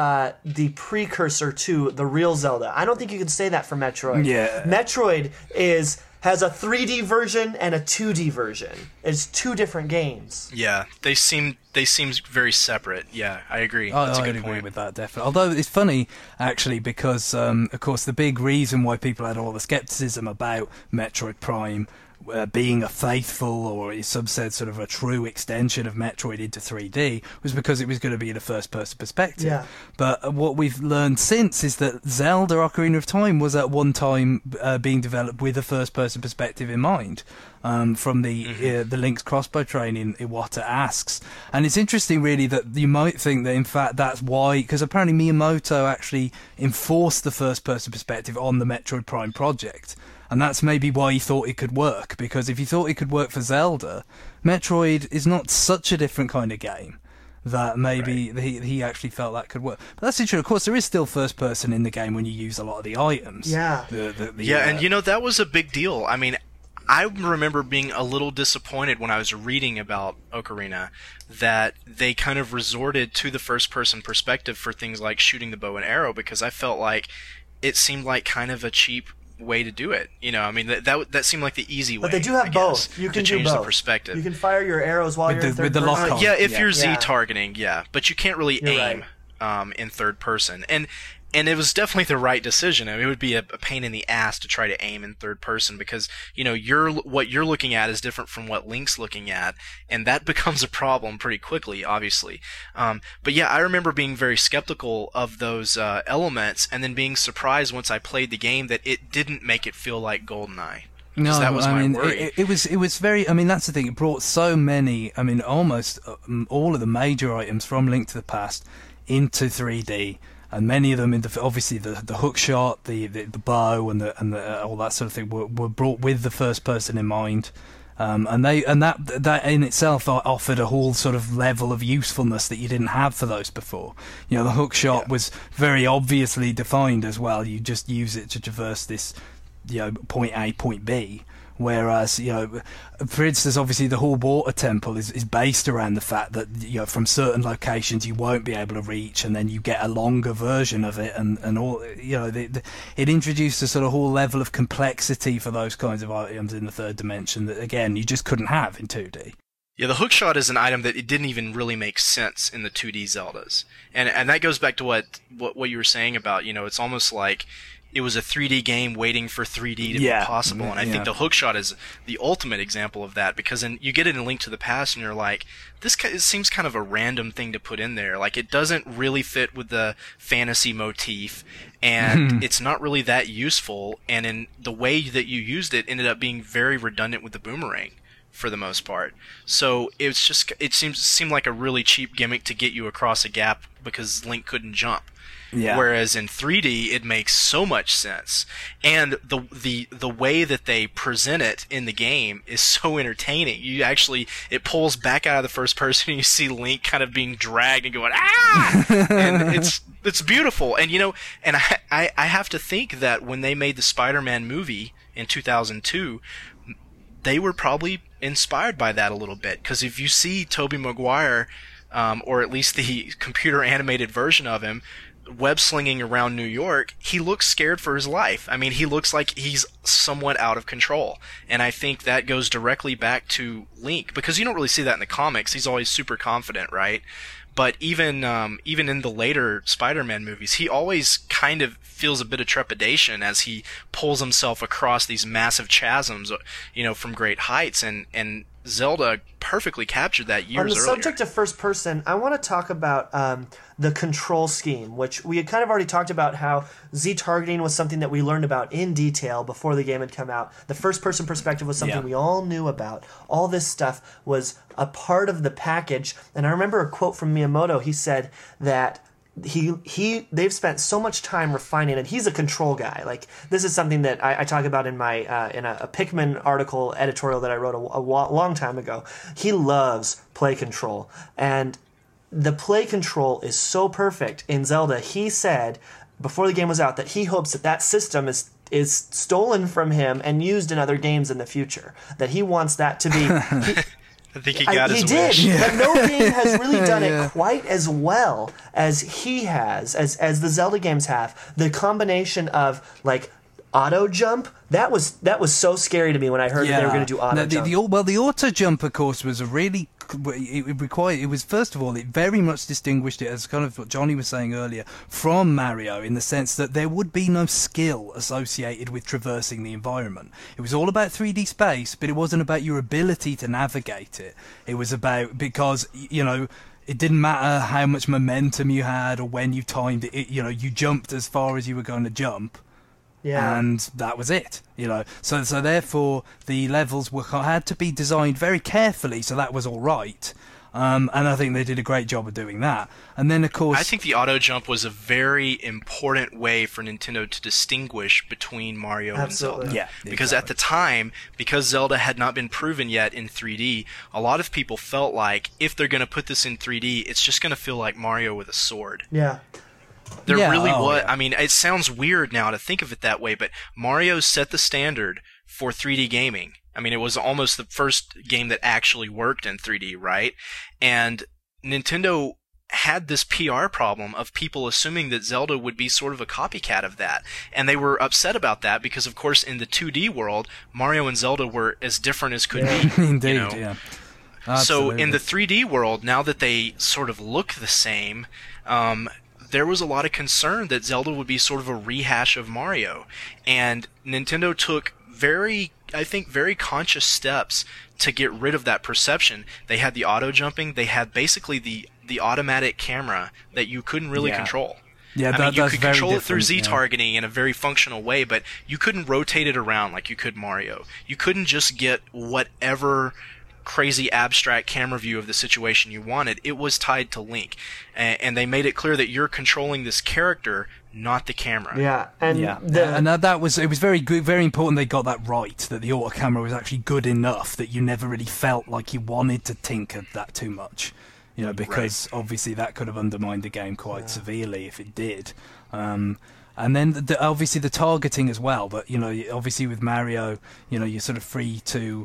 the precursor to the real Zelda. I don't think you can say that for Metroid. Yeah. Metroid has a 3D version and a 2D version. It's two different games. Yeah, they seem very separate. Yeah, I agree. That's a good I'd agree point. with that, definitely. Although it's funny, actually, because, of course, the big reason why people had all the skepticism about Metroid Prime being a faithful, or some said sort of a true extension of Metroid into 3D, was because it was going to be in a first-person perspective. Yeah. But what we've learned since is that Zelda Ocarina of Time was at one time being developed with a first-person perspective in mind. From the Link's crossbow training, Iwata asks. And it's interesting, really, that you might think that, in fact, that's why, because apparently Miyamoto actually enforced the first-person perspective on the Metroid Prime project. And that's maybe why he thought it could work, because if he thought it could work for Zelda, Metroid is not such a different kind of game that maybe he actually felt that could work. But that's true. Of course, there is still first person in the game when you use a lot of the items. Yeah. And that was a big deal. I mean, I remember being a little disappointed when I was reading about Ocarina that they kind of resorted to the first-person perspective for things like shooting the bow and arrow, because I felt like it seemed like kind of a cheap way to do it. I mean, that seemed like the easy way. But they do have both. You can to change do both. The perspective. You can fire your arrows while you're in third person. lock-on. If you're Z targeting, but you can't really aim right. In third person. And it was definitely the right decision. I mean, it would be a pain in the ass to try to aim in third person because, what you're looking at is different from what Link's looking at, and that becomes a problem pretty quickly, obviously. But yeah, I remember being very skeptical of those elements, and then being surprised once I played the game that it didn't make it feel like GoldenEye. No, that was my worry. It was very. I mean, that's the thing. It brought so many. I mean, almost all of the major items from Link to the Past into 3D. And many of them, obviously the hook shot, the bow, and the all that sort of thing were brought with the first person in mind, and that in itself offered a whole sort of level of usefulness that you didn't have for those before. The hook shot was very obviously defined as well. You just use it to traverse this, point A, point B. Whereas, for instance, obviously the whole water temple is based around the fact that, from certain locations you won't be able to reach, and then you get a longer version of it, and all, it introduced a sort of whole level of complexity for those kinds of items in the third dimension that, again, you just couldn't have in 2D. Yeah, the hookshot is an item that it didn't even really make sense in the 2D Zeldas. And that goes back to what you were saying about, it's almost like it was a 3D game waiting for 3D to be possible, and I think the hookshot is the ultimate example of that, because you get it in Link to the Past, and you're like, it seems kind of a random thing to put in there. Like, it doesn't really fit with the fantasy motif, and it's not really that useful, and in the way that you used it ended up being very redundant with the boomerang for the most part. So it seemed like a really cheap gimmick to get you across a gap because Link couldn't jump. Yeah. Whereas in 3D, it makes so much sense, and the way that they present it in the game is so entertaining. It pulls back out of the first person, and you see Link kind of being dragged and going and it's beautiful. And and I have to think that when they made the Spider-Man movie in 2002, they were probably inspired by that a little bit, because if you see Tobey Maguire, or at least the computer animated version of him, web slinging around New York, he looks scared for his life. I mean, he looks like he's somewhat out of control. And I think that goes directly back to Link, because you don't really see that in the comics. He's always super confident, right? But even in the later Spider-Man movies, he always kind of feels a bit of trepidation as he pulls himself across these massive chasms, from great heights. And Zelda perfectly captured that years earlier. On the subject of first person, I want to talk about the control scheme, which we had kind of already talked about, how Z-targeting was something that we learned about in detail before the game had come out. The first person perspective was something we all knew about. All this stuff was a part of the package. And I remember a quote from Miyamoto. He said that they've spent so much time refining it. He's a control guy. Like, this is something that I talk about in my in a Pikmin article editorial that I wrote a long time ago. He loves play control, and the play control is so perfect in Zelda. He said before the game was out that he hopes that system is stolen from him and used in other games in the future. That he wants that to be. I think he got his did, wish. but no game has really done it quite as well as he has, as the Zelda games have. The combination of like auto jump, that was so scary to me when I heard that they were going to do auto jump. The auto jump, of course, was a really it was, first of all, it very much distinguished it, as kind of what Johnny was saying earlier, from Mario, in the sense that there would be no skill associated with traversing the environment. It was all about 3D space, but it wasn't about your ability to navigate it. It was about, because, you know, it didn't matter how much momentum you had or when you timed it, you know, you jumped as far as you were going to jump. Yeah. And that was it, you know. So therefore, the levels had to be designed very carefully, so that was all right. And I think they did a great job of doing that. And then, of course, I think the auto jump was a very important way for Nintendo to distinguish between Mario and Zelda. Yeah, because at the time, because Zelda had not been proven yet in 3D, a lot of people felt like if they're going to put this in 3D, it's just going to feel like Mario with a sword. Yeah. There really was. I mean, it sounds weird now to think of it that way, but Mario set the standard for 3D gaming. I mean, it was almost the first game that actually worked in 3D, right? And Nintendo had this PR problem of people assuming that Zelda would be sort of a copycat of that. And they were upset about that because, of course, in the 2D world, Mario and Zelda were as different as could be. Indeed, you know? yeah. So in the 3D world, now that they sort of look the same, there was a lot of concern that Zelda would be sort of a rehash of Mario. And Nintendo took very conscious steps to get rid of that perception. They had the auto jumping, they had basically the automatic camera that you couldn't really control. Yeah, I mean, you that's could very control it through different, Z-targeting in a very functional way, but you couldn't rotate it around like you could Mario. You couldn't just get whatever crazy abstract camera view of the situation you wanted. It was tied to Link, and they made it clear that you're controlling this character, not the camera. Yeah, and that was, it was very good, very important they got that right, that the auto camera was actually good enough that you never really felt like you wanted to tinker that too much, you know, because obviously that could have undermined the game quite severely if it did. And then obviously the targeting as well, but you know, obviously with Mario, you know, you're sort of free to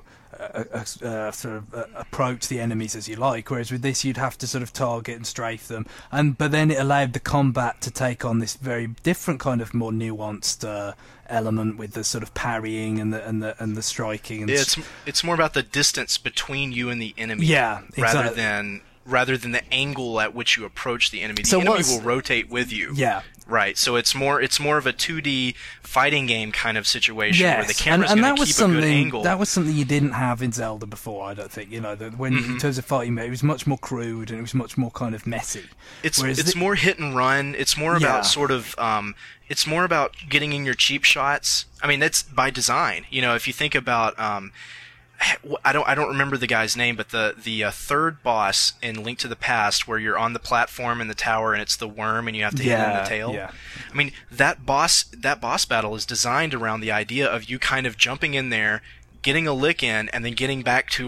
approach the enemies as you like, whereas with this you'd have to sort of target and strafe them, but then it allowed the combat to take on this very different kind of more nuanced element with the sort of parrying and the striking. And it's more about the distance between you and the enemy, rather than the angle at which you approach the enemy. The enemy will rotate with you. Yeah. Right, so it's more of a 2D fighting game kind of situation where the camera's going to keep a good angle. That was something you didn't have in Zelda before, I don't think. You know, in terms of fighting, it was much more crude and it was much more kind of messy. It's more hit and run. It's more about sort of it's more about getting in your cheap shots. I mean, that's by design. You know, if you think about I don't remember the guy's name, but the third boss in Link to the Past, where you're on the platform in the tower and it's the worm and you have to hit him in the tail. Yeah. I mean, that boss battle is designed around the idea of you kind of jumping in there, getting a lick in, and then getting back to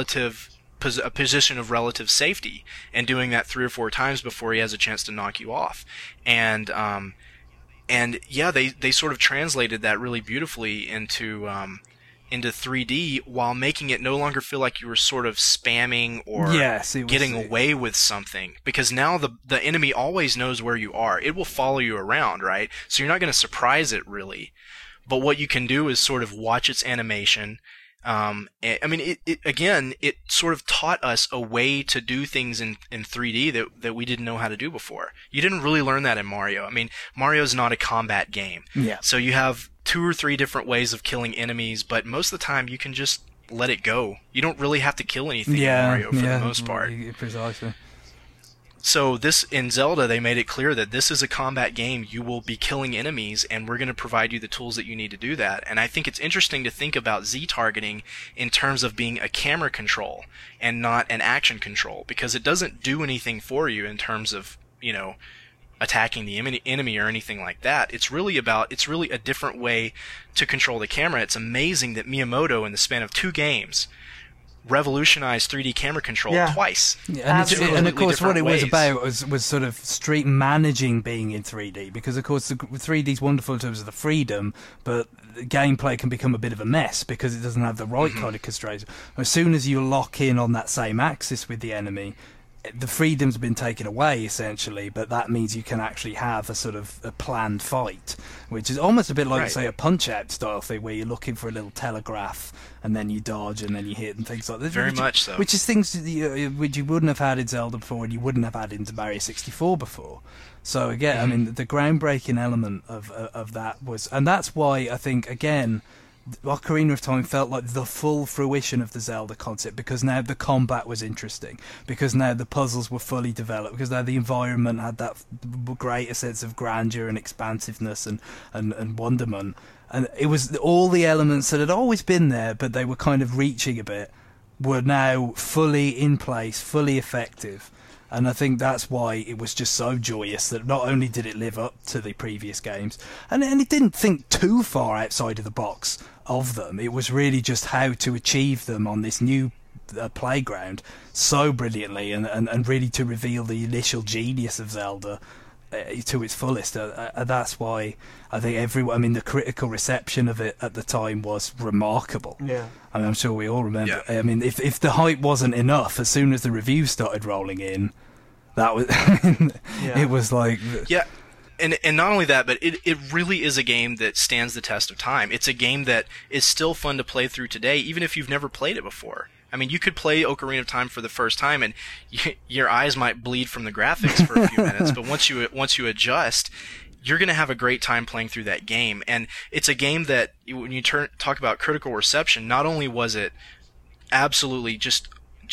a position of relative safety, and doing that 3 or 4 times before he has a chance to knock you off. And yeah, they sort of translated that really beautifully into 3D, while making it no longer feel like you were sort of spamming or getting away with something. Because now the enemy always knows where you are. It will follow you around, right? So you're not going to surprise it, really. But what you can do is sort of watch its animation. I mean, it sort of taught us a way to do things in 3D that we didn't know how to do before. You didn't really learn that in Mario. I mean, Mario's not a combat game. Yeah. So you have 2 or 3 different ways of killing enemies, but most of the time you can just let it go. You don't really have to kill anything in Mario for the most part. Precisely. So in Zelda, they made it clear that this is a combat game. You will be killing enemies, and we're going to provide you the tools that you need to do that. And I think it's interesting to think about Z-targeting in terms of being a camera control and not an action control, because it doesn't do anything for you in terms of, you know, attacking the enemy or anything like that. It's really a different way to control the camera. It's amazing that Miyamoto, in the span of 2 games, revolutionized 3D camera control twice. Yeah, and of course what it was ways. about was sort of street managing being in 3D, because of course the 3D is wonderful in terms of the freedom, but the gameplay can become a bit of a mess because it doesn't have the right kind of constraints. As soon as you lock in on that same axis with the enemy, the freedom's been taken away essentially, but that means you can actually have a sort of a planned fight, which is almost a bit like say a Punch-Out style thing where you're looking for a little telegraph and then you dodge and then you hit and things like that. Very much so. Which is things which you wouldn't have had in Zelda before and you wouldn't have had in Mario 64 before. So again, I mean, the groundbreaking element of that was, and that's why I think again, Ocarina of Time felt like the full fruition of the Zelda concept, because now the combat was interesting, because now the puzzles were fully developed, because now the environment had that greater sense of grandeur and expansiveness and wonderment, and it was all the elements that had always been there but they were kind of reaching a bit were now fully in place, fully effective. And I think that's why it was just so joyous that not only did it live up to the previous games, and it didn't think too far outside of the box of them. It was really just how to achieve them on this new playground so brilliantly, and really to reveal the initial genius of Zelda to its fullest. That's why I think the critical reception of it at the time was remarkable. Yeah. I mean, I'm sure we all remember. Yeah. I mean, if the hype wasn't enough, as soon as the reviews started rolling in, that was it was like And not only that, but it really is a game that stands the test of time. It's a game that is still fun to play through today, even if you've never played it before. I mean, you could play Ocarina of Time for the first time, and your eyes might bleed from the graphics for a few minutes. But once you adjust, you're going to have a great time playing through that game. And it's a game that, when you talk about critical reception, not only was it absolutely just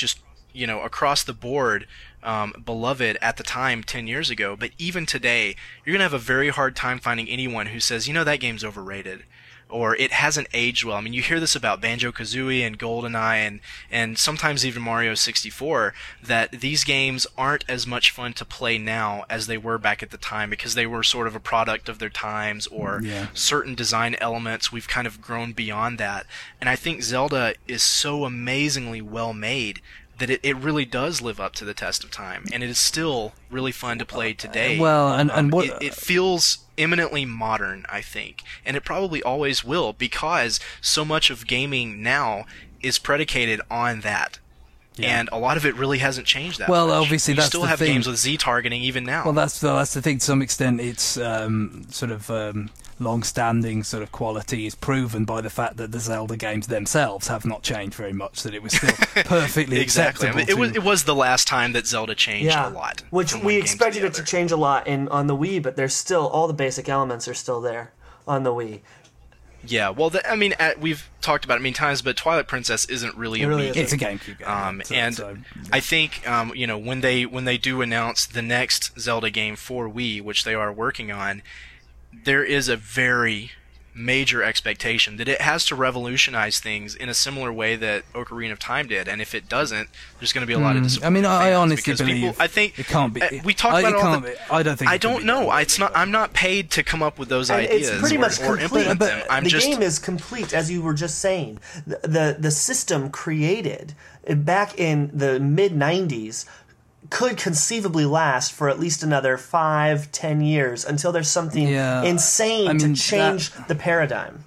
across the board beloved at the time 10 years ago, but even today, you're going to have a very hard time finding anyone who says, that game's overrated, or it hasn't aged well. I mean, you hear this about Banjo-Kazooie and GoldenEye and sometimes even Mario 64, that these games aren't as much fun to play now as they were back at the time, because they were sort of a product of their times, or certain design elements. We've kind of grown beyond that. And I think Zelda is so amazingly well made that it really does live up to the test of time, and it is still really fun to play today. Well, and what it feels eminently modern, I think, and it probably always will, because so much of gaming now is predicated on that. Yeah. And a lot of it really hasn't changed that much. Obviously, you that's still the have thing. games with Z-targeting even now. Well, that's the thing. To some extent, its sort of long-standing sort of quality is proven by the fact that the Zelda games themselves have not changed very much. That it was still perfectly exactly. acceptable. It was the last time that Zelda changed a lot. Which we expected it to change a lot on the Wii, but there's still all the basic elements are still there on the Wii. Yeah, well, we've talked about it many times, but Twilight Princess isn't really a Wii game. It's a GameCube game. I think when they do announce the next Zelda game for Wii, which they are working on, there is a very major expectation that it has to revolutionize things in a similar way that Ocarina of Time did, and if it doesn't, there's going to be a lot of disappointment. I mean, I honestly believe I think it can't be. We talk about it all I don't think. I don't know. It's not. I'm not paid to come up with those ideas. It's pretty much or complete. implement them. The game is complete, as you were just saying. The system created back in the mid '90s could conceivably last for at least another 5-10 years until there's something insane to change the paradigm.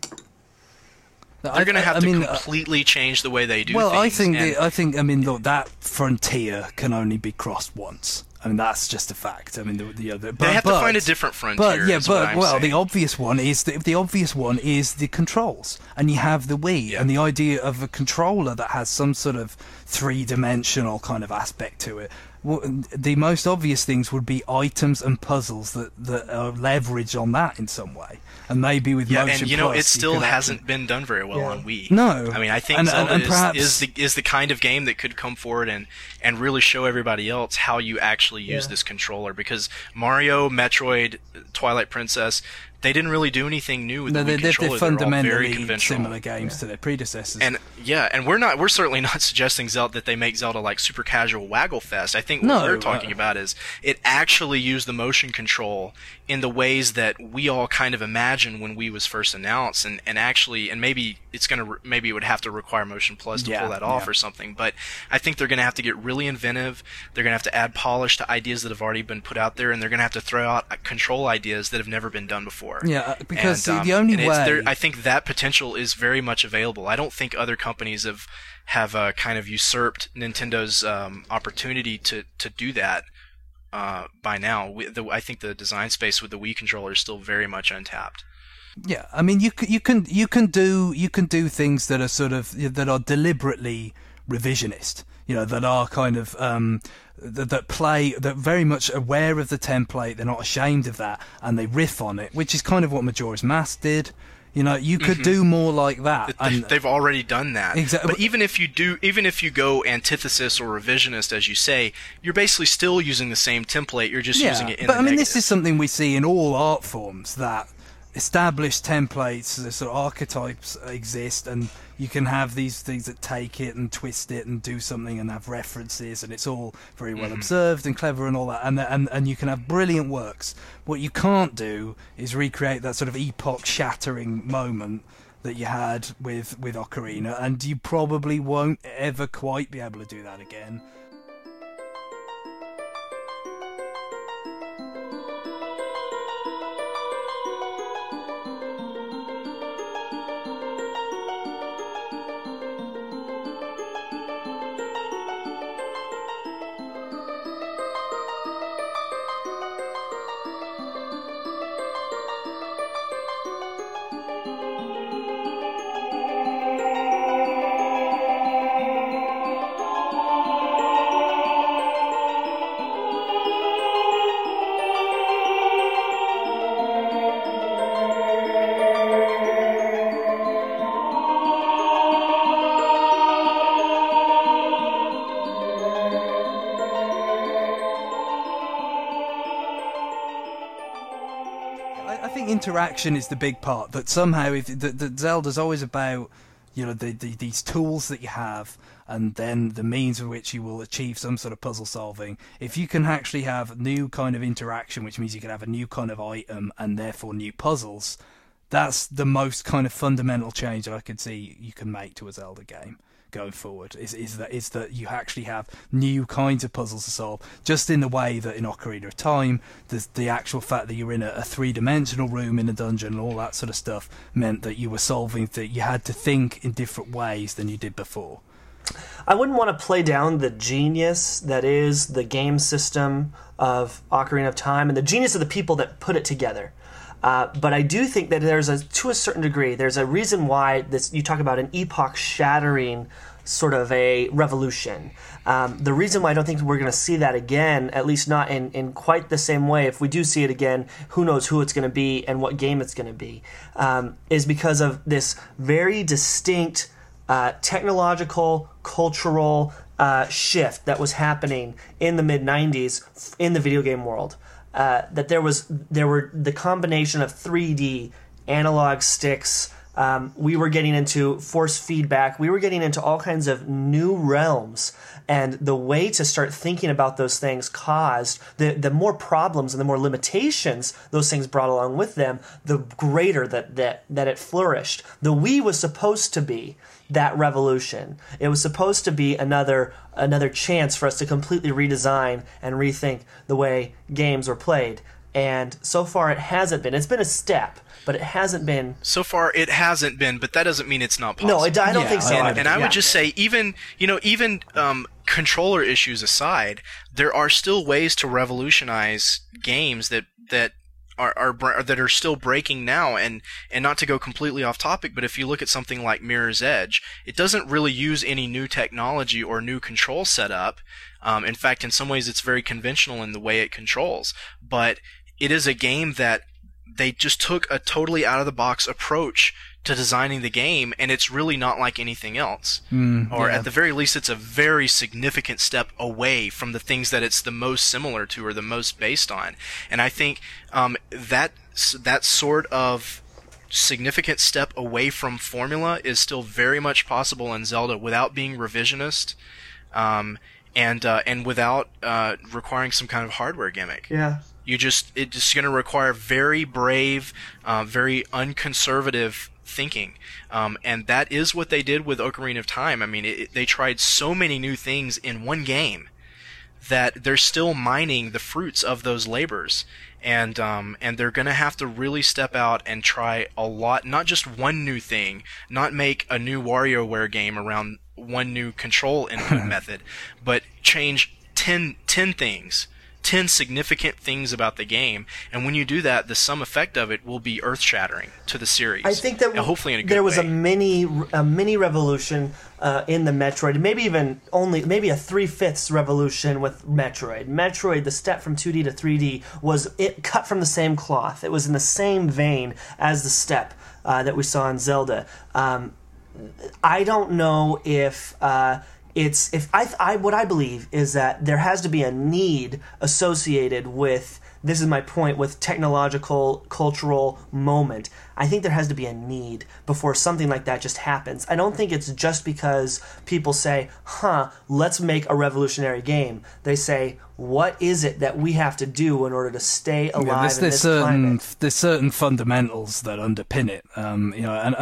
They're going to have to completely change the way they do things. Well, I think. Look, that frontier can only be crossed once. I mean, that's just a fact. I mean, they have to find a different frontier. The obvious one is the controls, and you have the Wii, and the idea of a controller that has some sort of three-dimensional kind of aspect to it. Well, the most obvious things would be items and puzzles that are leveraged on that in some way, and maybe with Motion and Plus, it still hasn't been done very well on Wii. No, I mean, I think Zelda is the kind of game that could come forward and really show everybody else how you actually use this controller, because Mario, Metroid, Twilight Princess, they didn't really do anything new with the Wii they're controller. They're all fundamentally very conventional. similar games to their predecessors. And we're certainly not suggesting Zelda that they make Zelda like super casual waggle fest. I think what we're talking about is it actually used the motion control in the ways that we all kind of imagined when Wii was first announced, and maybe maybe it would have to require Motion Plus to pull that off or something. But I think they're going to have to get really inventive. They're going to have to add polish to ideas that have already been put out there, and they're going to have to throw out control ideas that have never been done before. Yeah, because the only way... I think that potential is very much available. I don't think other companies have kind of usurped Nintendo's opportunity to do that by now. I think the design space with the Wii controller is still very much untapped. Yeah, I mean, you can do things that are sort of that are deliberately revisionist. You know, that are kind of that very much aware of the template. They're not ashamed of that, and they riff on it, which is kind of what Majora's Mask did. You know, you could do more like that. They've already done that. Exactly. But even if you go antithesis or revisionist, as you say, you're basically still using the same template. You're just using it in the negative. This is something we see in all art forms, that established templates, the sort of archetypes exist, and you can have these things that take it and twist it and do something and have references, and it's all very well observed and clever and all that, and you can have brilliant works. What you can't do is recreate that sort of epoch-shattering moment that you had with Ocarina, and you probably won't ever quite be able to do that again. Interaction is the big part, that somehow the Zelda's always about, you know, these tools that you have, and then the means with which you will achieve some sort of puzzle solving. If you can actually have new kind of interaction, which means you can have a new kind of item and therefore new puzzles, that's the most kind of fundamental change that I could see you can make to a Zelda game going forward, is that you actually have new kinds of puzzles to solve, just in the way that in Ocarina of Time, the actual fact that you're in a three-dimensional room in a dungeon and all that sort of stuff meant that you were solving that you had to think in different ways than you did before. I wouldn't want to play down the genius that is the game system of Ocarina of Time and the genius of the people that put it together. But I do think that to a certain degree, there's a reason why you talk about an epoch-shattering sort of a revolution. The reason why I don't think we're going to see that again, at least not in quite the same way, if we do see it again, who knows who it's going to be and what game it's going to be, is because of this very distinct technological, cultural shift that was happening in the mid-90s in the video game world. That there were the combination of 3D, analog sticks. We were getting into force feedback. We were getting into all kinds of new realms, and the way to start thinking about those things caused the more problems and the more limitations those things brought along with them, the greater that it flourished. The Wii was supposed to be that revolution. It was supposed to be another chance for us to completely redesign and rethink the way games were played. And so far it hasn't been. It's been a step, but it hasn't been. So far it hasn't been, but that doesn't mean it's not possible. No, I don't think so. And I would just say, even controller issues aside, there are still ways to revolutionize games that are still breaking now, and not to go completely off topic, but if you look at something like Mirror's Edge, it doesn't really use any new technology or new control setup. In fact, in some ways it's very conventional in the way it controls, but it is a game that they just took a totally out-of-the-box approach to designing the game, and it's really not like anything else. Yeah. At the very least, it's a very significant step away from the things that it's the most similar to or the most based on. And I think that sort of significant step away from formula is still very much possible in Zelda without being revisionist, and without requiring some kind of hardware gimmick. Yeah. It's just going to require very brave, very unconservative thinking, and that is what they did with Ocarina of Time. I mean, they tried so many new things in one game that they're still mining the fruits of those labors, and they're going to have to really step out and try a lot, not just one new thing, not make a new WarioWare game around one new control input method, but change 10 things. 10 significant things about the game, and when you do that, the sum effect of it will be earth-shattering to the series. I think that and hopefully in a good there was way. a mini revolution in the Metroid, maybe even maybe a 3/5 revolution with Metroid. Metroid, the step from 2D to 3D, was cut from the same cloth. It was in the same vein as the step that we saw in Zelda. I don't know if. What I believe is that there has to be a need associated with, this is my point, with technological, cultural moment. I think there has to be a need before something like that just happens. I don't think it's just because people say, let's make a revolutionary game. They say, what is it that we have to do in order to stay alive in this climate? There's certain fundamentals that underpin it. And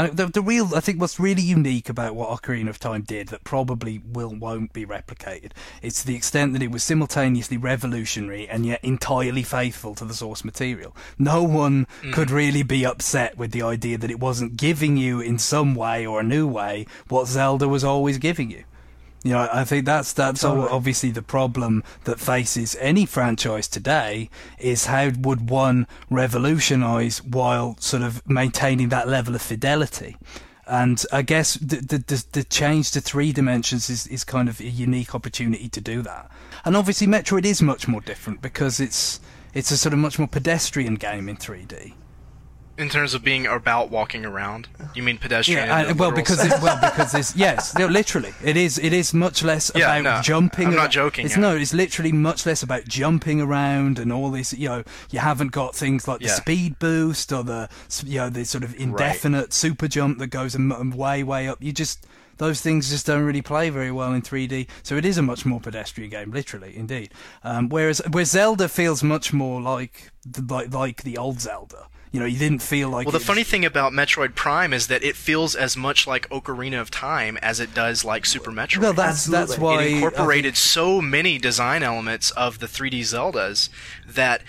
I think what's really unique about what Ocarina of Time did that probably won't be replicated, it's the extent that it was simultaneously revolutionary and yet entirely faithful to the source material. No one could really be upset with the idea that it wasn't giving you in some way or a new way what Zelda was always giving you. You know, I think that's Totally. obviously the problem that faces any franchise today, is how would one revolutionise while sort of maintaining that level of fidelity. And I guess the change to 3 dimensions is kind of a unique opportunity to do that. And obviously Metroid is much more different because it's a sort of much more pedestrian game in 3D. In terms of being about walking around, you mean pedestrian? Yeah, because it's yes, literally, it is much less about jumping. I'm not joking. It's literally much less about jumping around and all this. You know, you haven't got things like the speed boost or the sort of indefinite super jump that goes way up. Those things just don't really play very well in 3D, so it is a much more pedestrian game, literally, indeed. Whereas Zelda feels much more like the old Zelda. You know, you didn't feel like... Well, the funny thing about Metroid Prime is that it feels as much like Ocarina of Time as it does like Super Metroid. Well, that's why... It incorporated so many design elements of the 3D Zeldas that...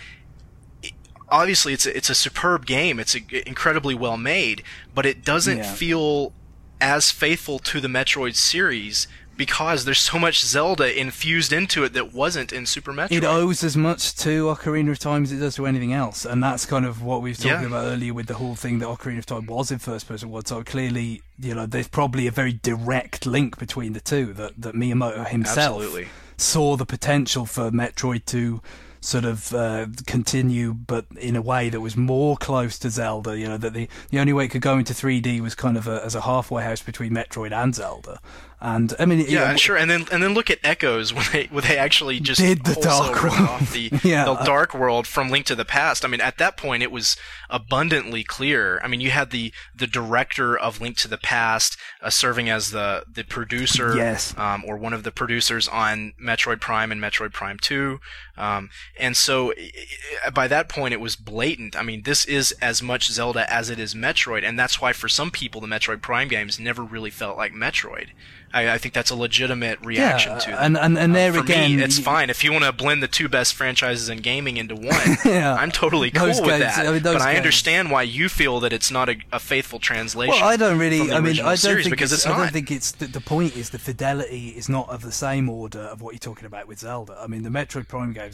Obviously, it's a superb game. It's incredibly well made, but it doesn't feel as faithful to the Metroid series because there's so much Zelda infused into it that wasn't in Super Metroid. It owes as much to Ocarina of Time as it does to anything else, and that's kind of what we were talking about earlier with the whole thing that Ocarina of Time was in first-person world. So clearly, you know, there's probably a very direct link between the two, that Miyamoto himself saw the potential for Metroid to sort of continue, but in a way that was more close to Zelda. You know, that the only way it could go into 3D was kind of as a halfway house between Metroid and Zelda. And I mean, sure. And then look at Echoes when they actually just did the dark world off the dark world from Link to the Past. I mean, at that point it was abundantly clear. I mean, you had the director of Link to the Past serving as the producer, or one of the producers on Metroid Prime and Metroid Prime 2. And so by that point it was blatant. I mean, this is as much Zelda as it is Metroid, and that's why for some people the Metroid Prime games never really felt like Metroid. I think that's a legitimate reaction to them. And there for again, me, it's fine if you want to blend the two best franchises in gaming into one. I'm totally cool with that. But I understand why you feel that it's not a faithful translation. Well, I don't really. From the original series because it's not. I don't think it's the point is the fidelity is not of the same order of what you're talking about with Zelda. I mean, the Metroid Prime games I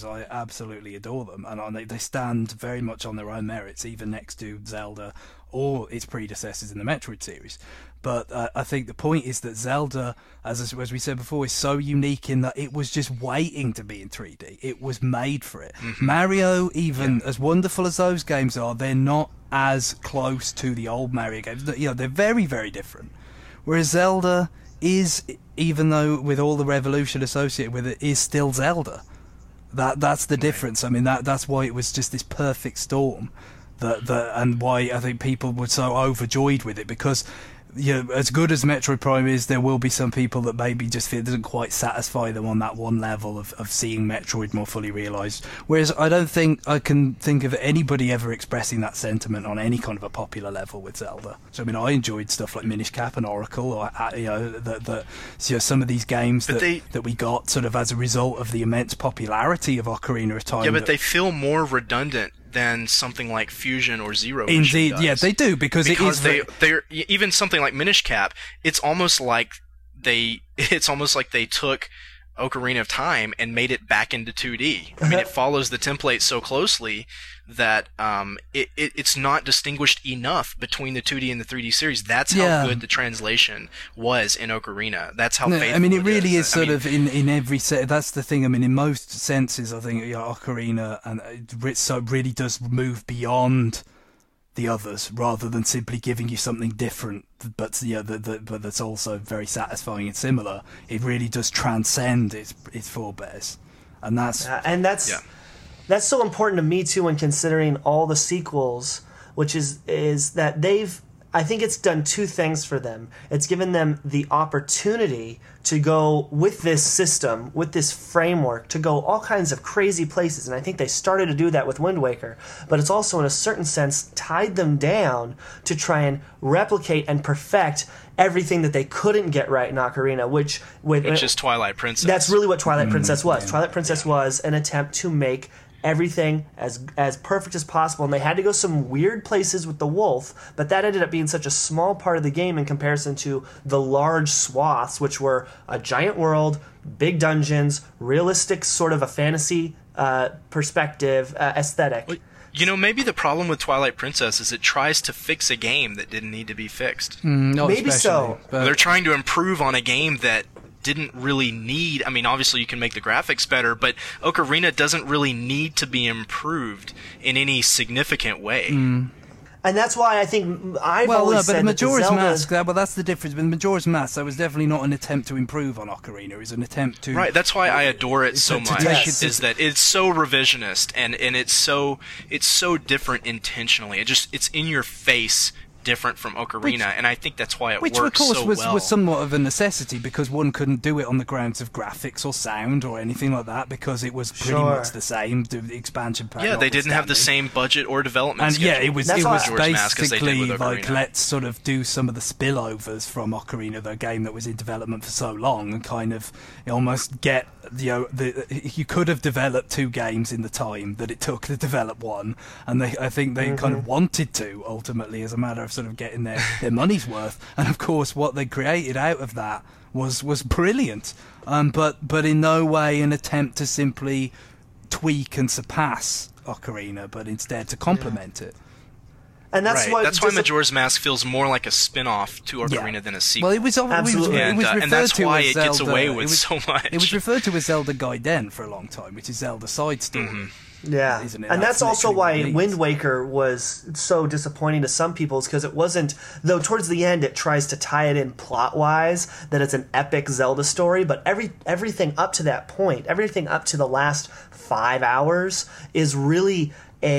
absolutely adore them, and they stand very much on their own merits, even next to Zelda or its predecessors in the Metroid series. But I think the point is that Zelda, as we said before, is so unique in that it was just waiting to be in 3D. It was made for it. Mario, even as wonderful as those games are, they're not as close to the old Mario games. They're very, very different. Whereas Zelda is, even though with all the revolution associated with it, is still Zelda. That's the difference. I mean, that's why it was just this perfect storm. And why I think people were so overjoyed with it, because as good as Metroid Prime is, there will be some people that maybe just feel it doesn't quite satisfy them on that one level of seeing Metroid more fully realised. Whereas I don't think I can think of anybody ever expressing that sentiment on any kind of a popular level with Zelda. So I mean, I enjoyed stuff like Minish Cap and Oracle, or some of these games that we got sort of as a result of the immense popularity of Ocarina of Time. Yeah, but they feel more redundant than something like Fusion or Zero. Indeed, does. yeah, they do, because it is they're even something like Minish Cap. It's almost like they took Ocarina of Time and made it back into 2D. I mean, it follows the template so closely that it's not distinguished enough between the 2D and the 3D series. That's how good the translation was in Ocarina. That's how faithful I mean, it really is. is sort of in every set. That's the thing. I mean, in most senses, I think Ocarina and it really does move beyond the others, rather than simply giving you something different, but but that's also very satisfying and similar. It really does transcend its forebears, and that's That's so important to me too when considering all the sequels, which is that I think it's done two things for them. It's given them the opportunity to go with this system, with this framework, to go all kinds of crazy places, and I think they started to do that with Wind Waker, but it's also in a certain sense tied them down to try and replicate and perfect everything that they couldn't get right in Ocarina, which is Twilight Princess. That's really what Twilight Princess was. Yeah. Twilight Princess was an attempt to make everything as perfect as possible, and they had to go some weird places with the wolf, but that ended up being such a small part of the game in comparison to the large swaths, which were a giant world, big dungeons, realistic sort of a fantasy perspective aesthetic. Maybe the problem with Twilight Princess is it tries to fix a game that didn't need to be fixed. Maybe so. They're trying to improve on a game that didn't really need. I mean, obviously you can make the graphics better, but Ocarina doesn't really need to be improved in any significant way. And that's why I think I've always said Majora's that Mask, that's the difference. With Majora's Mask, that was definitely not an attempt to improve on Ocarina. It was an attempt to... Right, that's why I adore it so much, is that it's so revisionist, and it's so different intentionally. It's in your face, different from Ocarina, and I think that's why it works so well. Which, of course, was somewhat of a necessity, because one couldn't do it on the grounds of graphics or sound or anything like that, because it was pretty much the same. The expansion pack. Yeah, they didn't have the same budget or development schedule. Yeah, it was basically like, let's sort of do some of the spillovers from Ocarina, the game that was in development for so long, and kind of almost get you could have developed two games in the time that it took to develop one, and I think they kind of wanted to ultimately, as a matter of sort of getting their money's worth. And of course, what they created out of that was brilliant, but in no way an attempt to simply tweak and surpass Ocarina, but instead to complement it. And that's why Majora's Mask feels more like a spin-off to Ocarina than a sequel. Well, it was absolutely, and that's why it gets away with so much. It was referred to as Zelda Gaiden for a long time, which is Zelda side story. Yeah, isn't it? And that's also why Wind Waker was so disappointing to some people, is because it wasn't, though towards the end it tries to tie it in plot-wise, that it's an epic Zelda story, but everything up to that point, everything up to the last 5 hours is really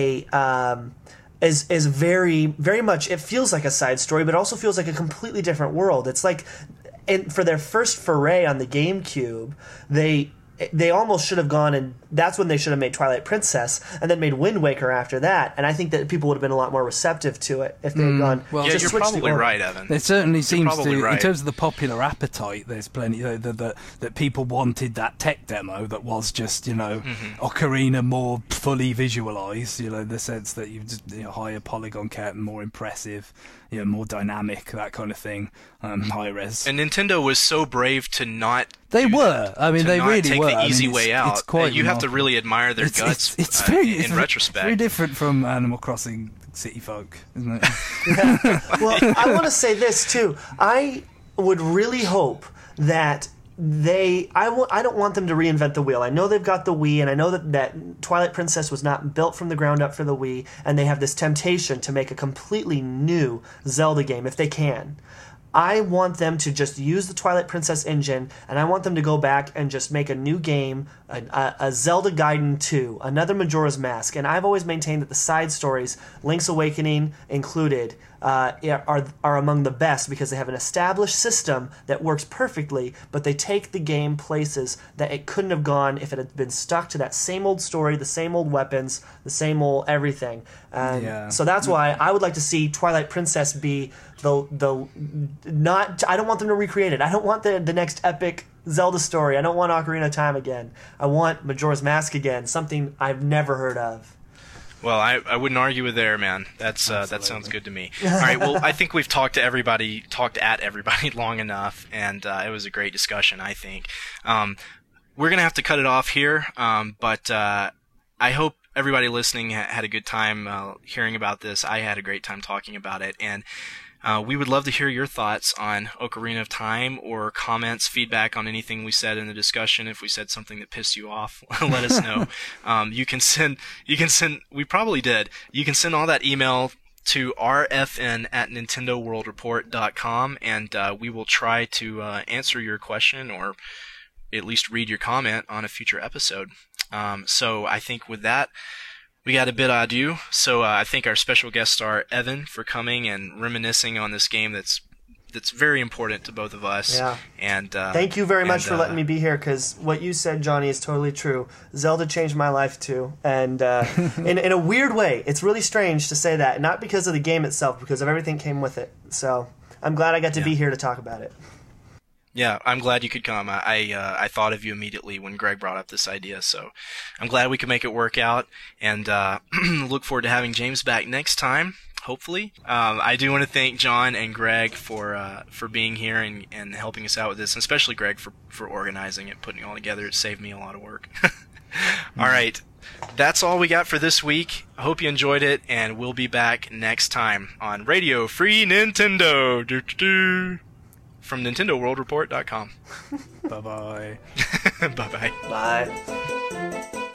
is very, very much, it feels like a side story, but it also feels like a completely different world. It's like, for their first foray on the GameCube, they almost should have gone, and that's when they should have made Twilight Princess, and then made Wind Waker after that. And I think that people would have been a lot more receptive to it if they had gone. Well, yeah, you're probably right, Evan. There certainly seems to, in terms of the popular appetite, there's plenty that people wanted that tech demo that was just, Ocarina more fully visualized. The sense that you've just higher polygon count and more impressive, more dynamic, that kind of thing, high res. And Nintendo was so brave to not They were. I mean, to they not really take were. the easy I mean, way it's out. quite You have to remarkable. really admire their guts in retrospect. Very different from Animal Crossing City Folk, isn't it? Well, I want to say this too. I would really hope that I don't want them to reinvent the wheel. I know they've got the Wii, and I know that Twilight Princess was not built from the ground up for the Wii, and they have this temptation to make a completely new Zelda game if they can. I want them to just use the Twilight Princess engine, and I want them to go back and just make a new game, a Zelda Gaiden 2, another Majora's Mask. And I've always maintained that the side stories, Link's Awakening included, are among the best because they have an established system that works perfectly, but they take the game places that it couldn't have gone if it had been stuck to that same old story, the same old weapons, the same old everything. So that's why I would like to see Twilight Princess be not. I don't want them to recreate it. I don't want the next epic Zelda story. I don't want Ocarina of Time again. I want Majora's Mask again, something I've never heard of. Well, I wouldn't argue with there, man. That sounds good to me. All right, well, I think we've talked at everybody long enough, and it was a great discussion, I think. We're going to have to cut it off here, but I hope everybody listening had a good time hearing about this. I had a great time talking about it, and we would love to hear your thoughts on Ocarina of Time or comments, feedback on anything we said in the discussion. If we said something that pissed you off, let us know. You can send, we probably did. You can send all that email to rfn@nintendoworldreport.com, and we will try to answer your question or at least read your comment on a future episode. So I think with that, we got a bit adieu. So I thank our special guest star Evan for coming and reminiscing on this game that's very important to both of us. Yeah. And thank you very much for letting me be here, because what you said, Johnny, is totally true. Zelda changed my life too, and in a weird way. It's really strange to say that, not because of the game itself, because of everything that came with it. So I'm glad I got to be here to talk about it. Yeah, I'm glad you could come. I thought of you immediately when Greg brought up this idea, so I'm glad we could make it work out, and look forward to having James back next time, hopefully. I do want to thank John and Greg for being here and helping us out with this, and especially Greg for organizing it, putting it all together. It saved me a lot of work. All right, that's all we got for this week. I hope you enjoyed it, and we'll be back next time on Radio Free Nintendo. Doo-doo-doo. From NintendoWorldReport.com. Bye-bye. Bye-bye. Bye.